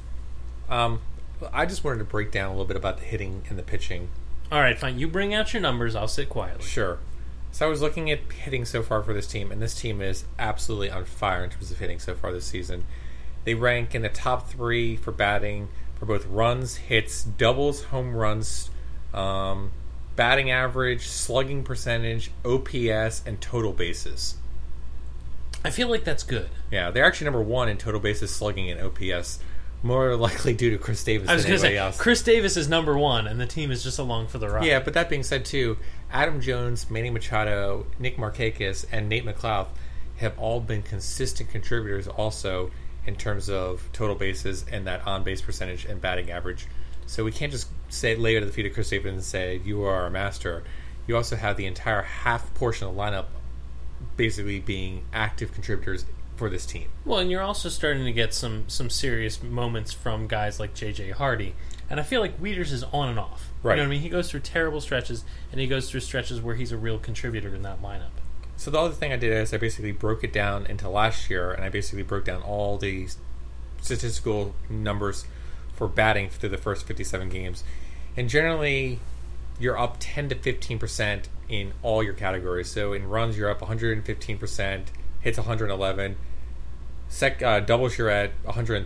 I just wanted to break down a little bit about the hitting and the pitching. All right, fine. You bring out your numbers. I'll sit quietly. Sure. So I was looking at hitting so far for this team, and this team is absolutely on fire in terms of hitting so far this season. They rank in the top 3 for batting for both runs, hits, doubles, home runs, batting average, slugging percentage, OPS, and total bases. I feel like that's good. Yeah, they're actually number 1 in total bases, slugging, and OPS. More likely due to Chris Davis I was than going to anybody say, else. Chris Davis is number 1, and the team is just along for the ride. Yeah, but that being said, too, Adam Jones, Manny Machado, Nick Markakis, and Nate McLeod have all been consistent contributors also in terms of total bases and that on-base percentage and batting average. So we can't just lay it at the feet of Chris Davis and say, you are our master. You also have the entire half portion of the lineup basically being active contributors for this team. Well, and you're also starting to get some serious moments from guys like J.J. Hardy. And I feel like Wieters is on and off. Right. You know what I mean? He goes through terrible stretches, and he goes through stretches where he's a real contributor in that lineup. So the other thing I did is I basically broke it down into last year, and I basically broke down all the statistical numbers for batting through the first 57 games. And generally, you're up 10 to 15% in all your categories. So in runs, you're up 115%, hits 111, doubles you're at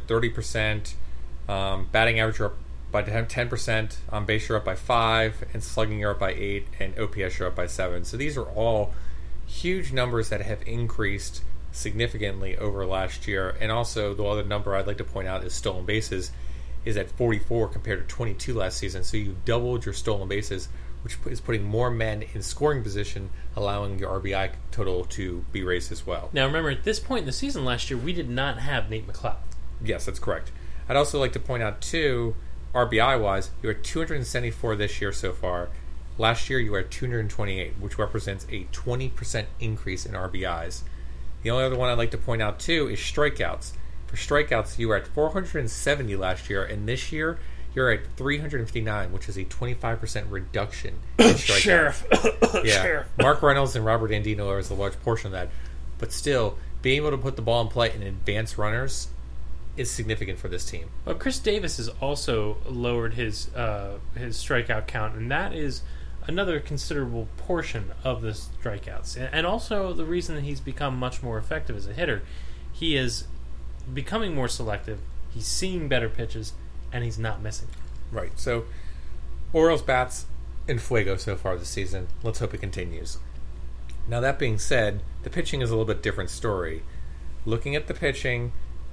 130%, batting average you're up by 10%, on base you're up by 5, and slugging you're up by 8, and OPS you're up by 7. So these are all huge numbers that have increased significantly over last year. And also, the other number I'd like to point out is stolen bases is at 44 compared to 22 last season. So you've doubled your stolen bases, which is putting more men in scoring position, allowing your RBI total to be raised as well. Now, remember, at this point in the season last year, we did not have Nate McLeod. Yes, that's correct. I'd also like to point out, too, RBI-wise, you're at 274 this year so far. Last year, you were at 228, which represents a 20% increase in RBIs. The only other one I'd like to point out, too, is strikeouts. For strikeouts, you were at 470 last year, and this year, you're at 359, which is a 25% reduction in strikeouts. Sheriff. Yeah. Sheriff. Mark Reynolds and Robert Andino are a large portion of that. But still, being able to put the ball in play and advance runners is significant for this team. Well, Chris Davis has also lowered his strikeout count, and that is another considerable portion of the strikeouts. And also the reason that he's become much more effective as a hitter. He is becoming more selective, he's seeing better pitches, and he's not missing. Right. So, Orioles bats in fuego so far this season. Let's hope it continues. Now, that being said, the pitching is a little bit different story. Looking at the pitching...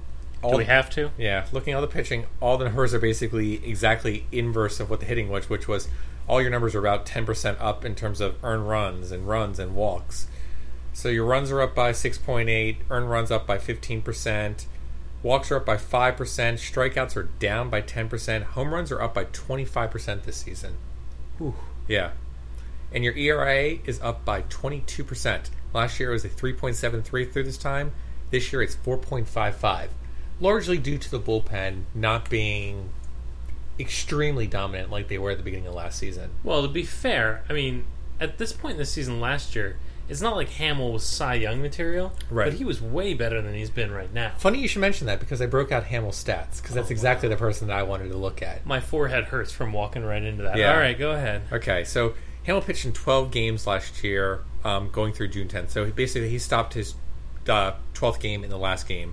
Do we have to? Yeah. Looking at all the pitching, all the numbers are basically exactly inverse of what the hitting was, which was all your numbers are about 10% up in terms of earned runs and walks. So your runs are up by 6.8, earned runs up by 15%, walks are up by 5%, strikeouts are down by 10%, home runs are up by 25% this season. Whew. Yeah. And your ERA is up by 22%. Last year it was a 3.73 through this time. This year it's 4.55. Largely due to the bullpen not being extremely dominant like they were at the beginning of last season. Well, to be fair, I mean, at this point in the season last year, it's not like Hamill was Cy Young material, Right. but he was way better than he's been right now. Funny you should mention that because I broke out Hamill's stats because that's exactly the person that I wanted to look at. My forehead hurts from walking right into that. Yeah. All right, go ahead. Okay, so Hamill pitched in 12 games last year, going through June 10th. So basically he stopped his 12th game in the last game.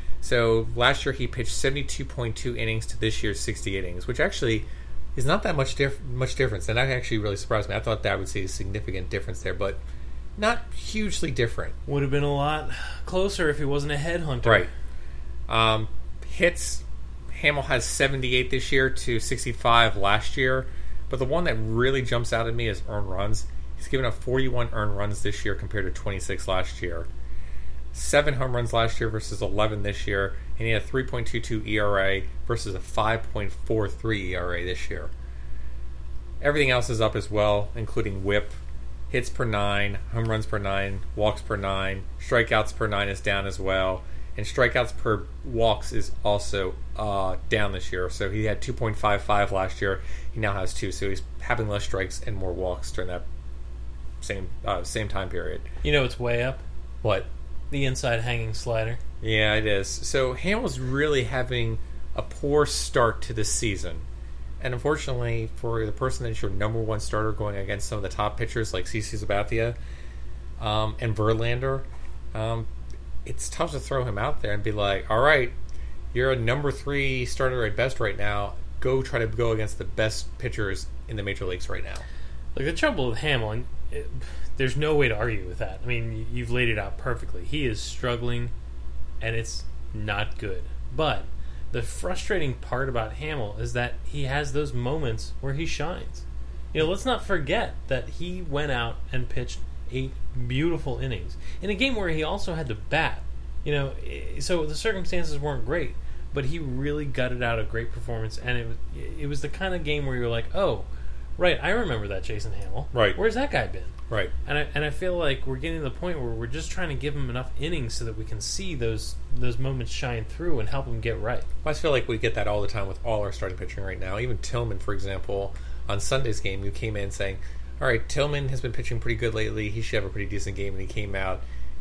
So last year he pitched 72.2 innings to this year's 60 innings, which actually is not that much difference. And that actually really surprised me. I thought that I would see a significant difference there, but not hugely different. Would have been a lot closer if he wasn't a headhunter. Right. Hits, Hamill has 78 this year to 65 last year. But the one that really jumps out at me is earned runs. He's given up 41 earned runs this year compared to 26 last year. 7 home runs last year versus 11 this year, and he had a 3.22 ERA versus a 5.43 ERA this year. Everything else is up as well, including WHIP, hits per 9, home runs per 9, walks per 9, strikeouts per 9 is down as well, and strikeouts per walks is also down this year. So he had 2.55 last year, he now has 2, so he's having less strikes and more walks during that same time period. You know it's way up? What? The inside hanging slider. Yeah, it is. So Hamill's really having a poor start to this season. And unfortunately, for the person that's your number one starter going against some of the top pitchers like CC Sabathia and Verlander, it's tough to throw him out there and be like, all right, you're a number 3 starter at best right now. Go try to go against the best pitchers in the major leagues right now. Like, the trouble with Hamill, and there's no way to argue with that. I mean, you've laid it out perfectly. He is struggling, and it's not good. But the frustrating part about Hamill is that he has those moments where he shines. You know, let's not forget that he went out and pitched 8 beautiful innings in a game where he also had to bat. You know, so the circumstances weren't great, but he really gutted out a great performance, and it was the kind of game where you're like, oh, Right, I remember that Jason Hamill. Right. Where's that guy been? Right. And I feel like we're getting to the point where we're just trying to give him enough innings so that we can see those moments shine through and help him get right. I feel like we get that all the time with all our starting pitching right now. Even Tillman, for example, on Sunday's game, you came in saying, all right, Tillman has been pitching pretty good lately. He should have a pretty decent game. And he came out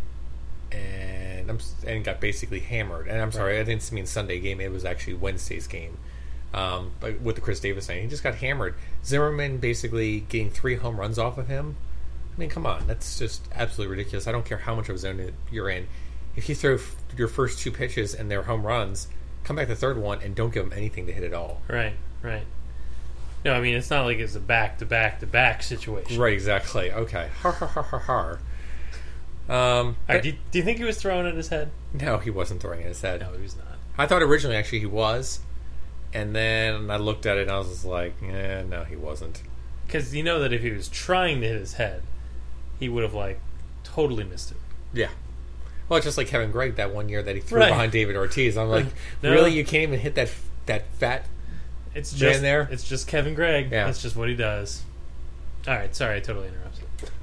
and got basically hammered. And I'm sorry, I didn't mean Sunday game. It was actually Wednesday's game. But with the Chris Davis thing, he just got hammered. Zimmerman basically getting 3 home runs off of him. I mean, come on, that's just absolutely ridiculous. I don't care how much of a zone you're in. If you throw your first 2 pitches and they're home runs, come back the third one and don't give them anything to hit at all. Right. No, I mean, it's not like it's a back-to-back-to-back situation. Right, exactly. Okay. Har. Do you think he was throwing at his head? No, he wasn't throwing at his head. No, he was not. I thought originally, actually, he was. And then I looked at it and I was just like, no, he wasn't. Because you know that if he was trying to hit his head, he would have, totally missed it. Yeah. Well, it's just like Kevin Gregg that one year that he threw Right. behind David Ortiz. I'm like, No. really? You can't even hit that fat It's man just there? It's just Kevin Gregg. Yeah. That's just what he does. All right, sorry, I totally interrupted.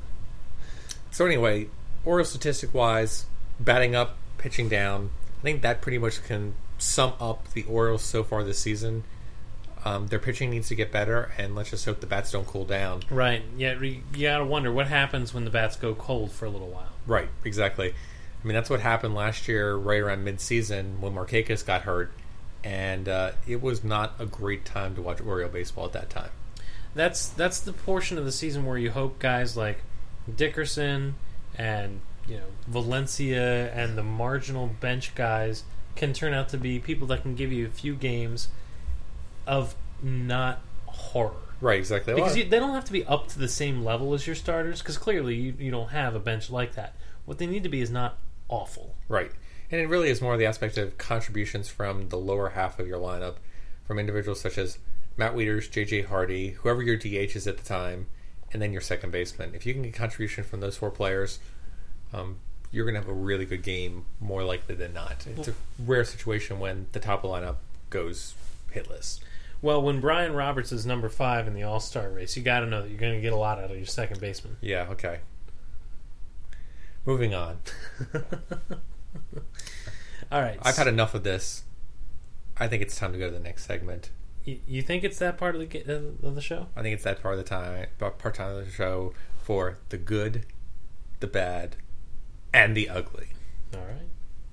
So anyway, Orioles statistic-wise, batting up, pitching down, I think that pretty much can sum up the Orioles so far this season. Their pitching needs to get better, and let's just hope the bats don't cool down. Right. Yeah, you gotta wonder what happens when the bats go cold for a little while. Right, exactly. I mean, that's what happened last year right around mid-season when Markakis got hurt, and it was not a great time to watch Oriole baseball at that time. That's the portion of the season where you hope guys like Dickerson and Valencia and the marginal bench guys can turn out to be people that can give you a few games of not horror. Right, exactly. Because they don't have to be up to the same level as your starters, because clearly you don't have a bench like that. What they need to be is not awful. Right. And it really is more the aspect of contributions from the lower half of your lineup, from individuals such as Matt Wieters, J.J. Hardy, whoever your DH is at the time, and then your second baseman. If you can get contribution from those 4 players, you're going to have a really good game more likely than not. It's a rare situation when the top of the lineup goes hitless. Well, when Brian Roberts is number 5 in the All-Star race, you got to know that you're going to get a lot out of your second baseman. Yeah, okay. Moving on. All right. I've had enough of this. I think it's time to go to the next segment. You think it's that part of the show? I think it's that part of the show for the good, the bad, and the ugly. All right.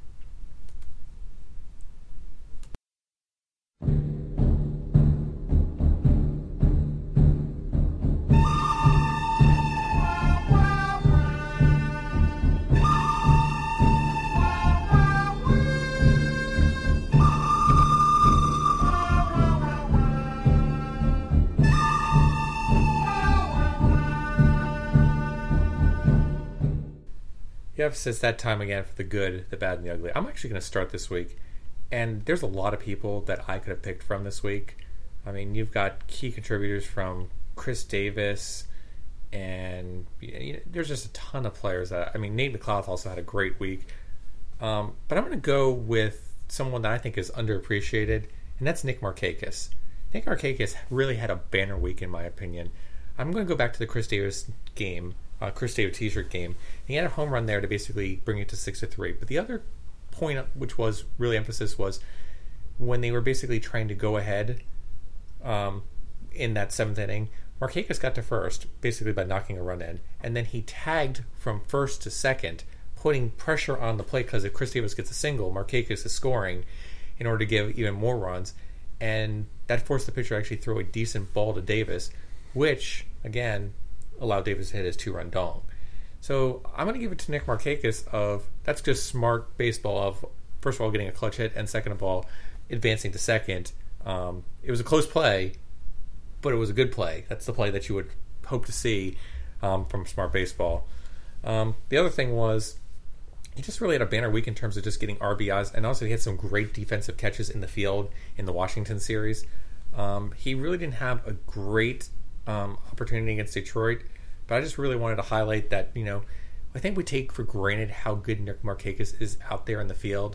Yep, so it's that time again for the good, the bad, and the ugly. I'm actually going to start this week, and there's a lot of people that I could have picked from this week. I mean, you've got key contributors from Chris Davis, and there's just a ton of players. Nate McLeod also had a great week. But I'm going to go with someone that I think is underappreciated, and that's Nick Markakis. Nick Markakis really had a banner week, in my opinion. I'm going to go back to the Chris Davis game. Chris Davis T-shirt game. He had a home run there to basically bring it to 6-3. But the other point, which was really emphasis, was when they were basically trying to go ahead in that 7th inning, Markakis got to first, basically by knocking a run in, and then he tagged from first to second, putting pressure on the plate because if Chris Davis gets a single, Markakis is scoring in order to give even more runs, and that forced the pitcher to actually throw a decent ball to Davis, which, again, allowed Davis to hit his 2-run dong. So I'm going to give it to Nick Markakis that's just smart baseball of, first of all, getting a clutch hit, and second of all, advancing to second. It was a close play, but it was a good play. That's the play that you would hope to see from smart baseball. The other thing was, he just really had a banner week in terms of just getting RBIs, and also he had some great defensive catches in the field in the Washington series. He really didn't have a great opportunity against Detroit, but I just really wanted to highlight that, I think we take for granted how good Nick Markakis is out there in the field,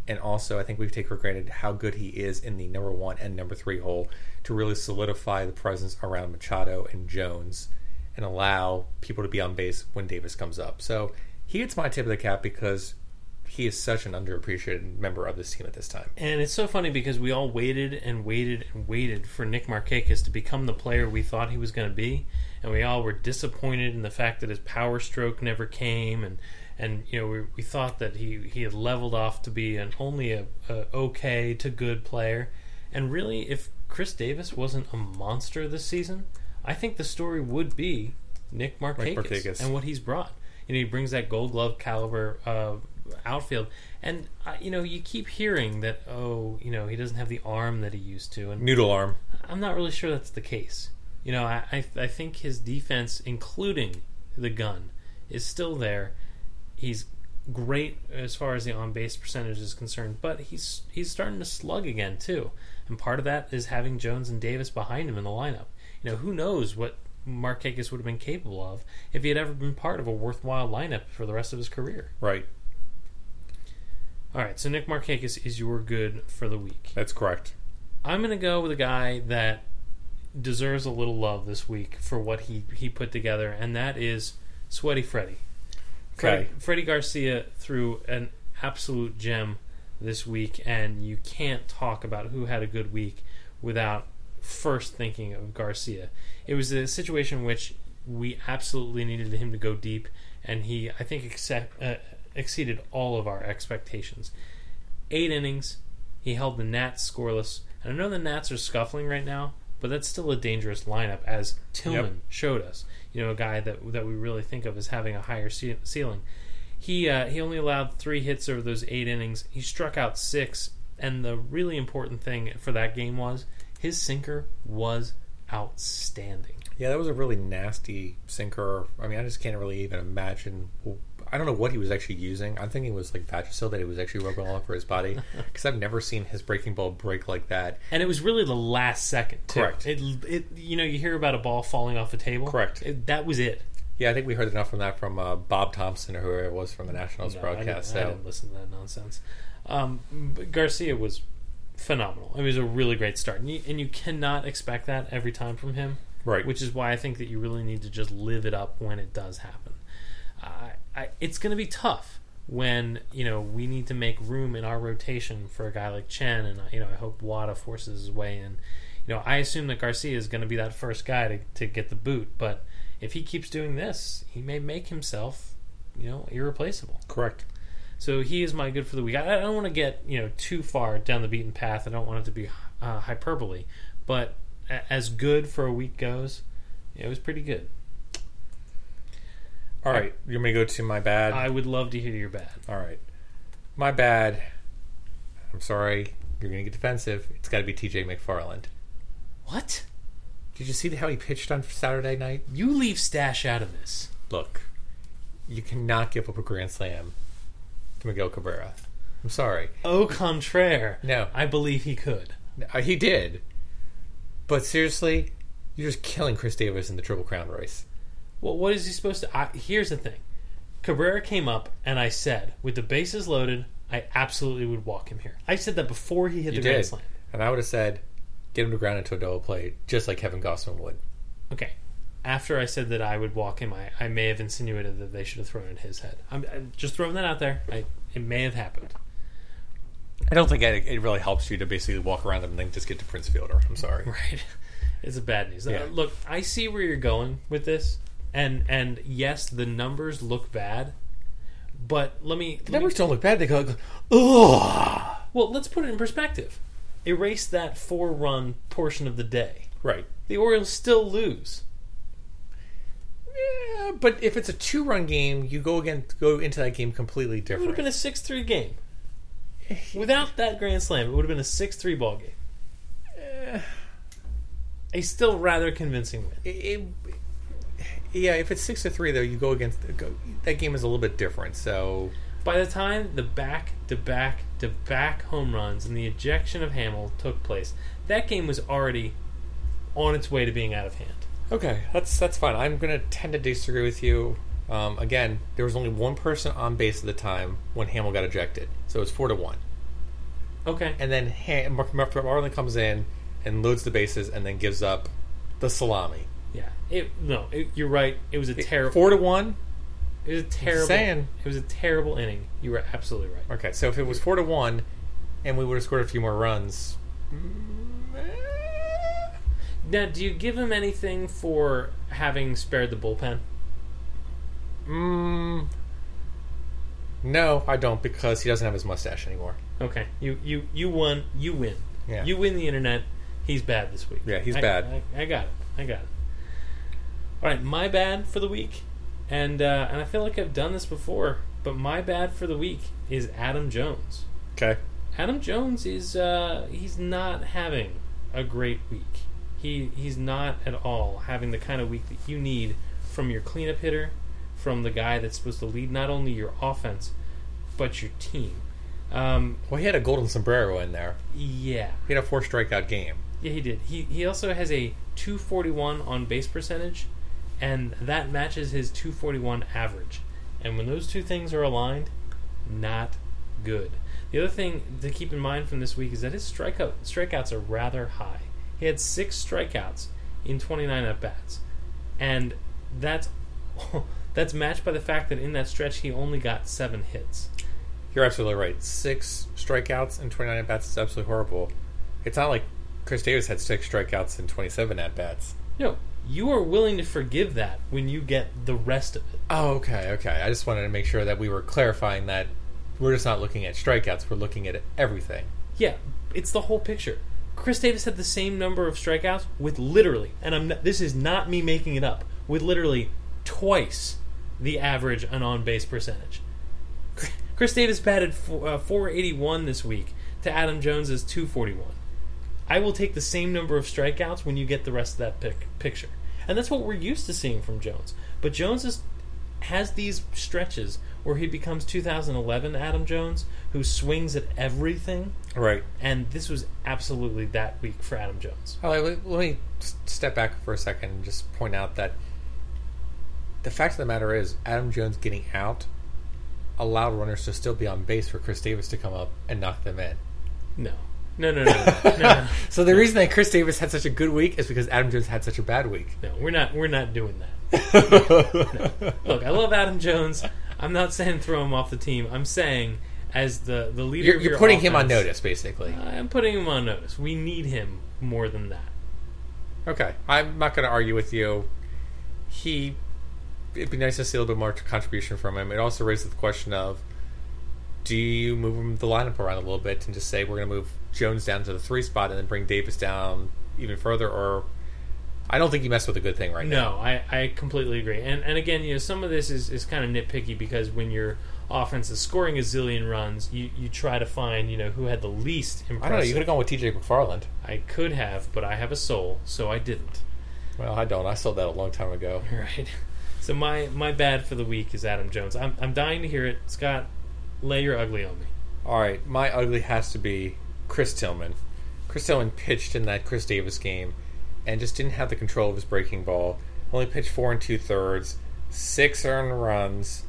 And also, I think we take for granted how good he is in the number 1 and number 3 hole to really solidify the presence around Machado and Jones and allow people to be on base when Davis comes up. So he gets my tip of the cap because he is such an underappreciated member of this team at this time. And it's so funny because we all waited and waited and waited for Nick Markakis to become the player we thought he was going to be, and we all were disappointed in the fact that his power stroke never came, and we thought that he had leveled off to be only a okay to good player. And really, if Chris Davis wasn't a monster this season, I think the story would be Nick Markakis and what he's brought. He brings that Gold Glove caliber outfield, and you keep hearing that he doesn't have the arm that he used to, and noodle arm. I'm not really sure that's the case. I think his defense, including the gun, is still there. He's great as far as the on-base percentage is concerned, but he's starting to slug again too, and part of that is having Jones and Davis behind him in the lineup. Who knows what Markakis would have been capable of if he had ever been part of a worthwhile lineup for the rest of his career. Right. All right, so Nick Markakis is your good for the week. That's correct. I'm going to go with a guy that deserves a little love this week for what he put together, and that is Sweaty Freddy. Okay. Freddie Garcia threw an absolute gem this week, and you can't talk about who had a good week without first thinking of Garcia. It was a situation in which we absolutely needed him to go deep, and he, I think, exceeded all of our expectations. 8 innings, he held the Nats scoreless, and I know the Nats are scuffling right now, but that's still a dangerous lineup, as Tillman showed us. A guy that we really think of as having a higher ceiling. He only allowed 3 hits over those 8 innings. He struck out 6, and the really important thing for that game was his sinker was outstanding. Yeah, that was a really nasty sinker. I mean, I just can't really even imagine. I don't know what he was actually using. I'm thinking it was like Vagisil that he was actually rubbing all over his body, because I've never seen his breaking ball break like that. And it was really the last second, too. Correct. You hear about a ball falling off a table. Correct. That was it. Yeah, I think we heard enough from that from Bob Thompson or whoever it was from the Nationals broadcast. I didn't listen to that nonsense. But Garcia was phenomenal. It was a really great start. And you cannot expect that every time from him. Right. Which is why I think that you really need to just live it up when it does happen. It's going to be tough when we need to make room in our rotation for a guy like Chen, and I hope Wada forces his way in. I assume that Garcia is going to be that first guy to get the boot, but if he keeps doing this, he may make himself irreplaceable. Correct. So he is my good for the week. I don't want to get too far down the beaten path. I don't want it to be hyperbole, but as good for a week goes, it was pretty good. All right, you want me to go to my bad? I would love to hear your bad. All right. My bad. I'm sorry. You're going to get defensive. It's got to be TJ McFarland. What? Did you see how he pitched on Saturday night? You leave Stash out of this. Look, you cannot give up a grand slam to Miguel Cabrera. I'm sorry. Au contraire. No. I believe he could. He did. But seriously, you're just killing Chris Davis in the Triple Crown race. Well, what is he supposed to... Here's the thing. Cabrera came up, and I said, with the bases loaded, I absolutely would walk him here. I said that before he hit the grand slam. And I would have said, get him to ground into a double play, just like Kevin Gausman would. Okay. After I said that I would walk him, I may have insinuated that they should have thrown it in his head. I'm just throwing that out there. It may have happened. I don't think it really helps you to basically walk around him and then just get to Prince Fielder. I'm sorry. Right. It's a bad news. Yeah. Look, I see where you're going with this. And yes, the numbers look bad, but let me... The numbers don't look bad. They go, ugh. Well, let's put it in perspective. Erase that 4-run portion of the day. Right. The Orioles still lose. Yeah, but if it's a 2-run game, you go into that game completely It different. would have been a 6-3 game. Without that grand slam, it would have been a 6-3 ball game. A still rather convincing win. Yeah, if it's 6-3 though, you go against that game is a little bit different. So by the time the back-to-back home runs and the ejection of Hamill took place, that game was already on its way to being out of hand. Okay, that's fine. I'm going to tend to disagree with you. Again, there was only one person on base at the time when Hamill got ejected, so it's 4-1. Okay. and then Marlin comes in and loads the bases and then gives up the salami. Yeah. You're right. It was a terrible. 4-1. It was a terrible. Saying. It was a terrible inning. You were absolutely right. Okay, so if it was 4-1, and we would have scored a few more runs. Now, do you give him anything for having spared the bullpen? No, I don't, because he doesn't have his mustache anymore. Okay. You won. You win. Yeah. You win the internet. He's bad this week. Yeah, he's bad. I got it. All right, my bad for the week, and I feel like I've done this before, but my bad for the week is Adam Jones. Okay. Adam Jones is he's not having a great week. He's not at all having the kind of week that you need from your cleanup hitter, from the guy that's supposed to lead not only your offense but your team. Well, he had a golden sombrero in there. Yeah. He had a 4 strikeout game. Yeah, he did. He also has a 241 on base percentage, and that matches his 241 average. And when those two things are aligned, not good. The other thing to keep in mind from this week is that his strikeouts are rather high. He had 6 strikeouts in 29 at-bats. And that's matched by the fact that in that stretch he only got 7 hits. You're absolutely right. 6 strikeouts in 29 at-bats is absolutely horrible. It's not like Chris Davis had 6 strikeouts in 27 at-bats. No, you are willing to forgive that when you get the rest of it. Oh, okay. I just wanted to make sure that we were clarifying that we're just not looking at strikeouts, we're looking at everything. Yeah, it's the whole picture. Chris Davis had the same number of strikeouts with literally, and this is not me making it up, with literally twice the average and on-base percentage. Chris Davis batted 481 this week to Adam Jones's 241. I will take the same number of strikeouts when you get the rest of that picture. And that's what we're used to seeing from Jones. But Jones has these stretches where he becomes 2011 Adam Jones, who swings at everything. Right. And this was absolutely that week for Adam Jones. Let me step back for a second and just point out that the fact of the matter is Adam Jones getting out allowed runners to still be on base for Chris Davis to come up and knock them in. No. So the reason that Chris Davis had such a good week is because Adam Jones had such a bad week. No, we're not doing that. No. Look, I love Adam Jones. I'm not saying throw him off the team. I'm saying as the leader of your putting offense, him on notice, basically. I'm putting him on notice. We need him more than that. Okay. I'm not going to argue with you. It'd be nice to see a little bit more contribution from him. It also raises the question of, do you move the lineup around a little bit and just say we're going to move Jones down to the 3 spot and then bring Davis down even further? Or I don't think you mess with a good thing right now. No, I completely agree. And again, some of this is kind of nitpicky because when your offense is scoring a zillion runs, you try to find who had the least impressive. I don't know. You could have gone with T.J. McFarland. I could have, but I have a soul, so I didn't. Well, I don't. I sold that a long time ago. Right. So my bad for the week is Adam Jones. I'm dying to hear it. Scott, lay your ugly on me. All right, my ugly has to be Chris Tillman. Chris Tillman pitched in that Chris Davis game and just didn't have the control of his breaking ball. Only pitched 4 2/3, 6 earned runs,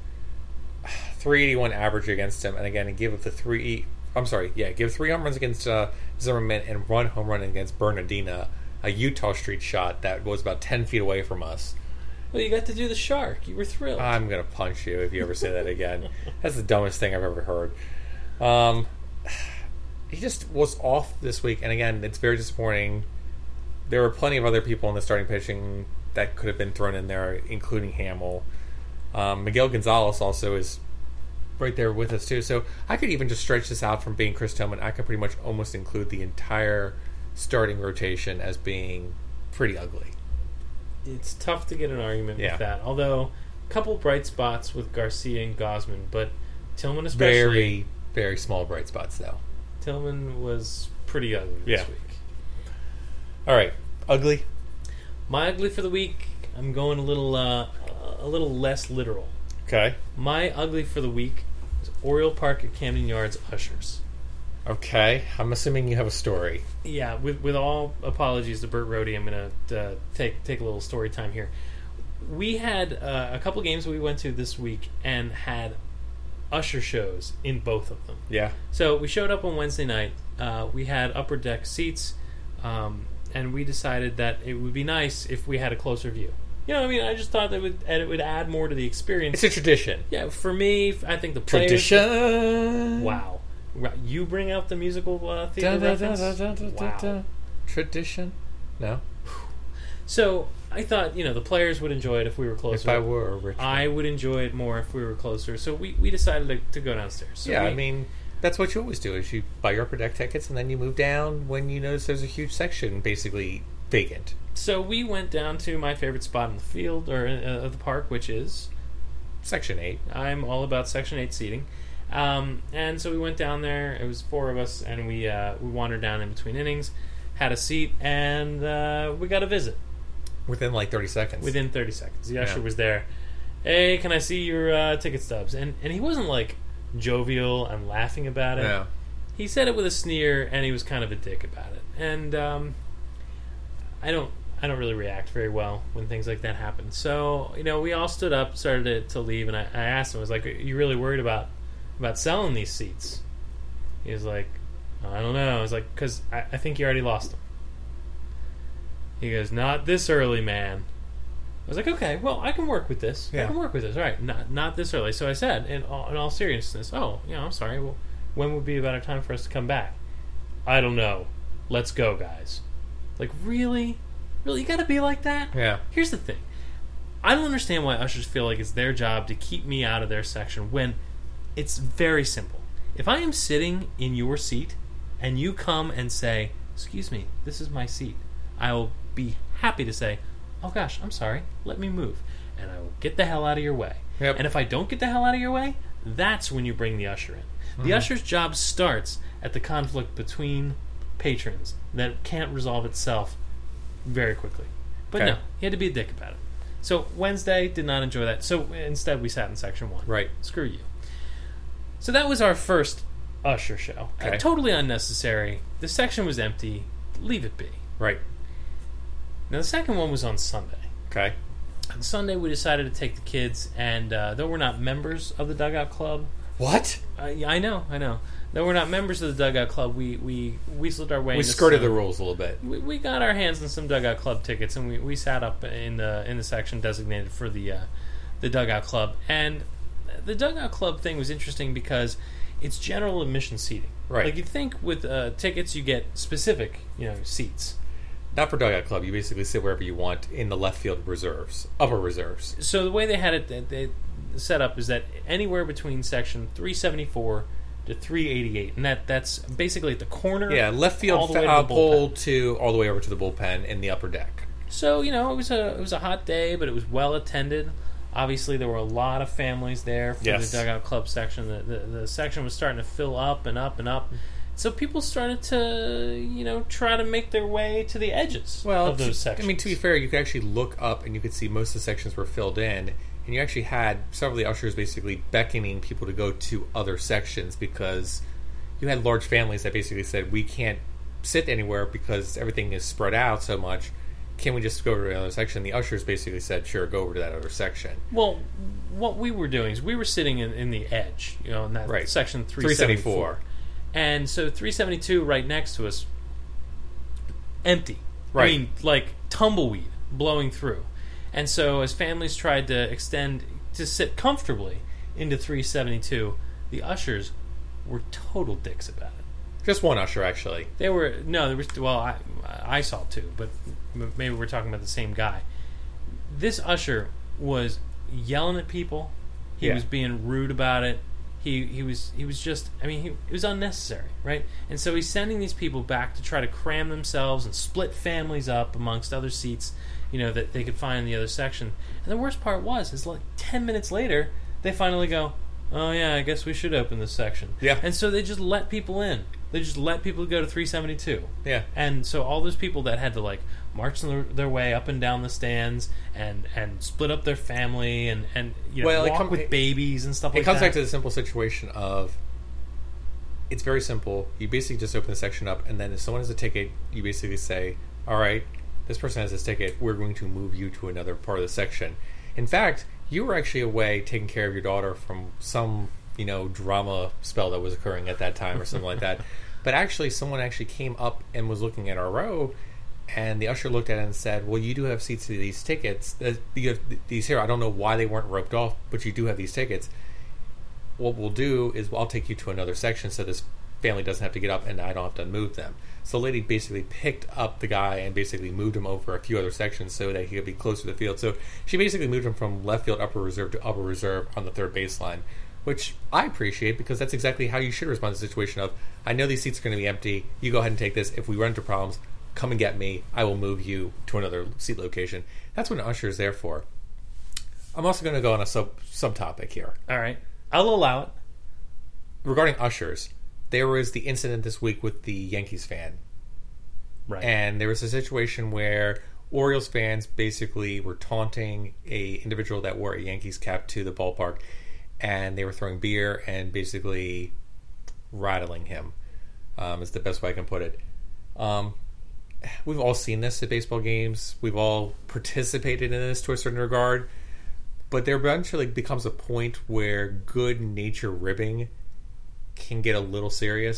381 average against him, and again, he gave up give 3 home runs against Zimmerman and 1 home run against Bernardina, a Utah Street shot that was about 10 feet away from us. Well, you got to do the shark. You were thrilled. I'm going to punch you if you ever say that again. That's the dumbest thing I've ever heard. He just was off this week, and again, it's very disappointing. There were plenty of other people in the starting pitching that could have been thrown in there, including Hamill. Miguel Gonzalez also is right there with us, too. So I could even just stretch this out from being Chris Tillman. I could pretty much almost include the entire starting rotation as being pretty ugly. It's tough to get an argument with that. Although, a couple bright spots with Garcia and Gausman, but Tillman especially... Very, very small bright spots, though. Tillman was pretty ugly this week. All right. Ugly? My ugly for the week, I'm going a little less literal. Okay. My ugly for the week is Oriole Park at Camden Yards ushers. Okay. I'm assuming you have a story. Yeah, with all apologies to Burt Rohde, I'm going to take a little story time here. We had a couple games we went to this week and had usher shows in both of them. Yeah. So we showed up on Wednesday night. We had upper deck seats, and we decided that it would be nice if we had a closer view. You know what I mean? I just thought that it would add more to the experience. It's a tradition. Yeah, for me, I think the players... Tradition. Wow. You bring out the musical theater reference? Wow. Tradition. No. So I thought, the players would enjoy it if we were closer. If I were rich. I would enjoy it more if we were closer. So we decided to go downstairs. So I mean, that's what you always do, is you buy your upper deck tickets and then you move down when you notice there's a huge section basically vacant. So we went down to my favorite spot in the field, or of the park, which is... Section 8. I'm all about Section 8 seating. And so we went down there. It was 4 of us, and we wandered down in between innings, had a seat, and we got a visit. Within like 30 seconds. Within 30 seconds. The usher was there. Hey, can I see your ticket stubs? And he wasn't like jovial and laughing about it. No. He said it with a sneer, and he was kind of a dick about it. And I don't really react very well when things like that happen. So, we all stood up, started to leave, and I asked him, I was like, are you really worried about selling these seats? He was like, I don't know. I was like, because I think you already lost them. He goes, not this early, man. I was like, okay, well, I can work with this. Yeah. I can work with this. All right, not this early. So I said, in all seriousness, I'm sorry. Well, when would be a better time for us to come back? I don't know. Let's go, guys. Like, really? Really? You gotta be like that? Yeah. Here's the thing. I don't understand why ushers feel like it's their job to keep me out of their section when it's very simple. If I am sitting in your seat and you come and say, excuse me, this is my seat, I will be happy to say, oh gosh, I'm sorry, let me move. And I will get the hell out of your way. Yep. And if I don't get the hell out of your way, that's when you bring the usher in. The usher's job starts at the conflict between patrons that can't resolve itself very quickly. But Okay. no, he had to be a dick about it. So Wednesday, did not enjoy that. So instead we sat in section 1. Right. Screw you. So that was our first usher show. Okay. Totally unnecessary. The section was empty. Leave it be. Right. Now the second one was on Sunday. Okay. On Sunday we decided to take the kids, and though we're not members of the Dugout Club... What? Yeah, I know. Though we're not members of the Dugout Club, we weaseled our way. We into skirted some- the rules a little bit. We got our hands on some Dugout Club tickets, and we sat up in the section designated for the Dugout Club. And the Dugout Club thing was interesting because it's general admission seating. Right. Like, you think with tickets you get specific, seats. Not for Dugout Club. You basically sit wherever you want in the left field reserves, upper reserves. So the way they had it they set up is that anywhere between section 374 to 388, and that's basically at the corner. Yeah, left all field the way to the pole bullpen. to all the way over to the bullpen in the upper deck. So it was a hot day, but it was well attended. Obviously, there were a lot of families there for Yes. the Dugout Club section. The section was starting to fill up and up and up. So people started to, try to make their way to the edges of those sections. I mean, to be fair, you could actually look up and you could see most of the sections were filled in, and you actually had several of the ushers basically beckoning people to go to other sections because you had large families that basically said, we can't sit anywhere because everything is spread out so much. Can we just go over to another section? The ushers basically said, sure, go over to that other section. Well, what we were doing is we were sitting in the edge, in that Right. section 374. And so 372 right next to us, empty. Right. I mean, like tumbleweed blowing through. And so as families tried to extend to sit comfortably into 372, the ushers were total dicks about it. Just one usher, actually. There was, well, I saw two, but maybe we're talking about the same guy. This usher was yelling at people. He Yeah. was being rude about it. He was just, it was unnecessary, right? And so he's sending these people back to try to cram themselves and split families up amongst other seats, that they could find in the other section. And the worst part is like 10 minutes later, they finally go, oh yeah, I guess we should open this section. Yeah. And so they just let people in. They just let people go to 372. Yeah. And so all those people that had to march their way up and down the stands and split up their family and walk with babies and stuff like that. It comes back to the simple situation of, it's very simple. You basically just open the section up, and then if someone has a ticket, you basically say, all right, this person has this ticket, we're going to move you to another part of the section. In fact, you were actually away taking care of your daughter from some drama spell that was occurring at that time or something like that. But actually, someone actually came up and was looking at our row, and the usher looked at it and said, well, you do have seats to these tickets. You have these here. I don't know why they weren't roped off, but you do have these tickets. What we'll do is I'll take you to another section so this family doesn't have to get up and I don't have to move them. So the lady basically picked up the guy and basically moved him over a few other sections so that he could be closer to the field. So she basically moved him from left field upper reserve to upper reserve on the third baseline, which I appreciate because that's exactly how you should respond to the situation of, I know these seats are going to be empty. You go ahead and take this. If we run into problems, come and get me. I will move you to another seat location. That's what an usher is there for. I'm also going to go on a subtopic here. All right. I'll allow it. Regarding ushers, there was the incident this week with the Yankees fan. Right. And there was a situation where Orioles fans basically were taunting a individual that wore a Yankees cap to the ballpark, and they were throwing beer and basically rattling him, is the best way I can put it. We've all seen this at baseball games. We've all participated in this to a certain regard. But there eventually becomes a point where good nature ribbing can get a little serious.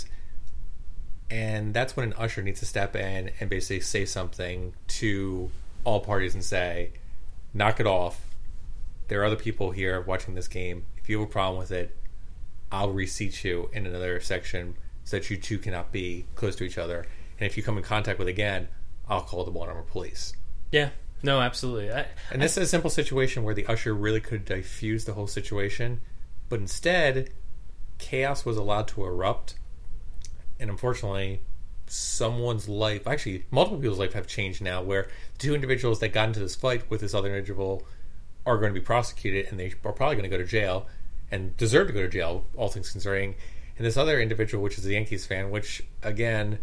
And that's when an usher needs to step in and basically say something to all parties and say, knock it off. There are other people here watching this game. If you have a problem with it, I'll reseat you in another section so that you two cannot be close to each other. And if you come in contact with it again, I'll call the Baltimore police. Yeah. No, absolutely. And this is a simple situation where the usher really could diffuse the whole situation, but instead, chaos was allowed to erupt, and unfortunately, someone's life, actually, multiple people's life have changed now, where the two individuals that got into this fight with this other individual are going to be prosecuted, and they are probably going to go to jail, and deserve to go to jail, all things considering. And this other individual, which is a Yankees fan, which, again,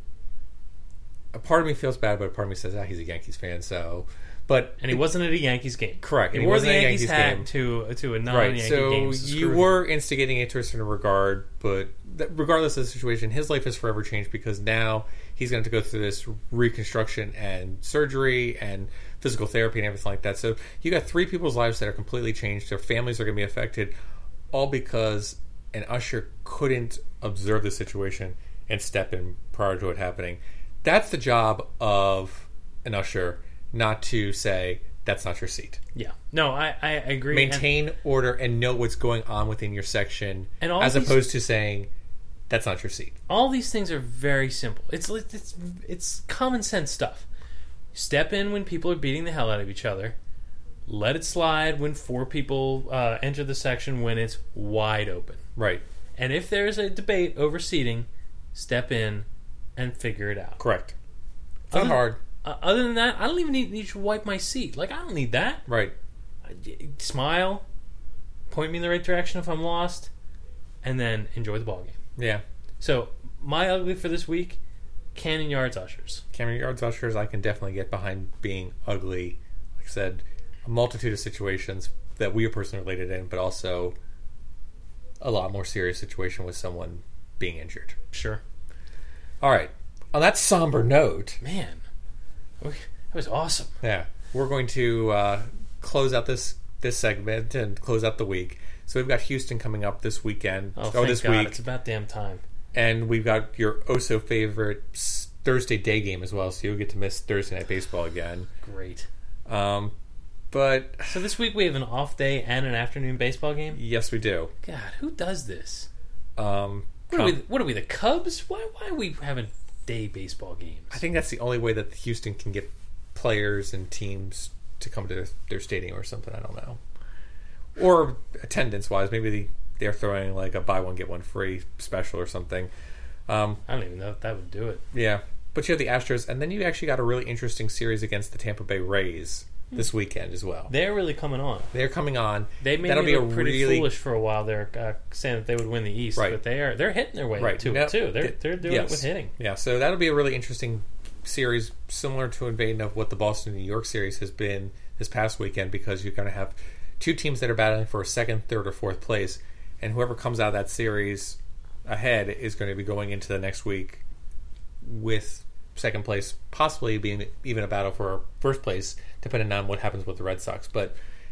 a part of me feels bad, but a part of me says, he's a Yankees fan, so... And he wasn't at a Yankees game. Correct. He wore the Yankees hat to a non-Yankee game. So you were instigating it to a certain regard, but regardless of the situation, his life has forever changed because now he's going to go through this reconstruction and surgery and physical therapy and everything like that. So you got three people's lives that are completely changed. Their families are going to be affected, all because an usher couldn't observe the situation and step in prior to it happening. That's the job of an usher, not to say, that's not your seat. Yeah. No, I agree. Maintain order and know what's going on within your section, and as opposed to saying, that's not your seat. All these things are very simple. It's common sense stuff. Step in when people are beating the hell out of each other. Let it slide when four people enter the section when it's wide open. Right. And if there's a debate over seating, step in and figure it out. Correct. It's not hard. Other than that, I don't even need you to wipe my seat. Like, I don't need that. Right. Smile, point me in the right direction if I'm lost, and then enjoy the ball game. Yeah. So, my ugly for this week, Camden Yards ushers. Camden Yards ushers, I can definitely get behind being ugly. Like I said, a multitude of situations that we are personally related in, but also a lot more serious situation with someone being injured. Sure. All right. On that somber note... Man, that was awesome. Yeah. We're going to close out this segment and close out the week. So we've got Houston coming up this weekend. This week. It's about damn time. And we've got your oh-so favorite Thursday day game as well, so you'll get to miss Thursday Night Baseball again. Great. But so this week we have an off day and an afternoon baseball game? Yes, we do. God, who does this? What are we, the Cubs? Why are we having day baseball games? I think that's the only way that Houston can get players and teams to come to their stadium or something. I don't know. Or attendance-wise, maybe they're throwing like a buy one, get one free special or something. I don't even know if that would do it. Yeah. But you have the Astros, and then you actually got a really interesting series against the Tampa Bay Rays this weekend as well. They're really coming on. They're coming on. They made me look pretty foolish for a while. They're saying that they would win the East, right. But they're hitting their way to it too. They're doing it with hitting. Yeah, so that'll be a really interesting series, similar to a vein of what the Boston-New York series has been this past weekend, because you're going to have two teams that are battling for a second, third, or fourth place, and whoever comes out of that series ahead is going to be going into the next week with second place, possibly being even a battle for first place, depending on what happens with the Red Sox. But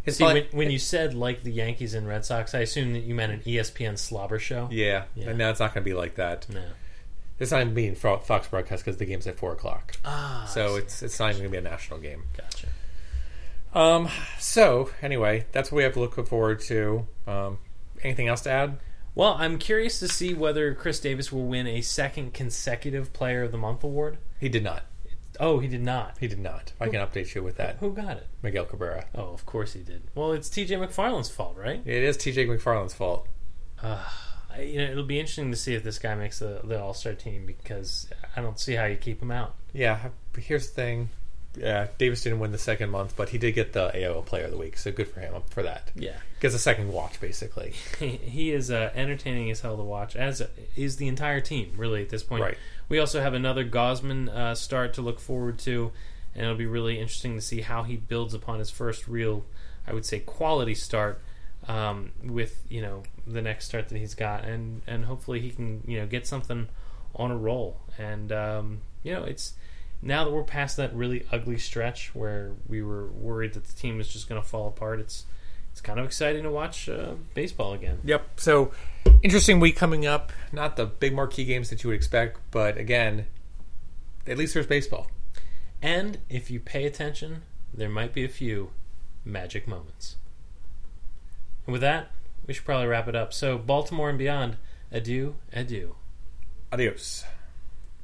See, when you said like the Yankees and Red Sox, I assumed that you meant an ESPN slobber show. Yeah. And now it's not going to be like that. No. It's not even being Fox broadcast because the game's at 4 o'clock. So it's not even going to be a national game. Gotcha. So anyway, that's what we have to look forward to. Anything else to add? Well, I'm curious to see whether Chris Davis will win a second consecutive Player of the Month award. He did not. Oh, he did not. He did not. I can update you with that. Who got it? Miguel Cabrera. Oh, of course he did. Well, it's TJ McFarland's fault, right? It is TJ McFarland's fault. It'll be interesting to see if this guy makes the All-Star team, because I don't see how you keep him out. Yeah, but here's the thing. Yeah, Davis didn't win the second month, but he did get the AO Player of the Week, so good for him for that. Yeah. Gets a second watch, basically. He is entertaining as hell to watch, as is the entire team, really, at this point. Right. We also have another Gausman start to look forward to, and it'll be really interesting to see how he builds upon his first real, I would say, quality start with, the next start that he's got, and hopefully he can, get something on a roll. And, it's... Now that we're past that really ugly stretch where we were worried that the team was just going to fall apart, it's kind of exciting to watch baseball again. Yep. So, interesting week coming up. Not the big marquee games that you would expect, but again, at least there's baseball. And if you pay attention, there might be a few magic moments. And with that, we should probably wrap it up. So, Baltimore and beyond, adieu, adieu. Adios.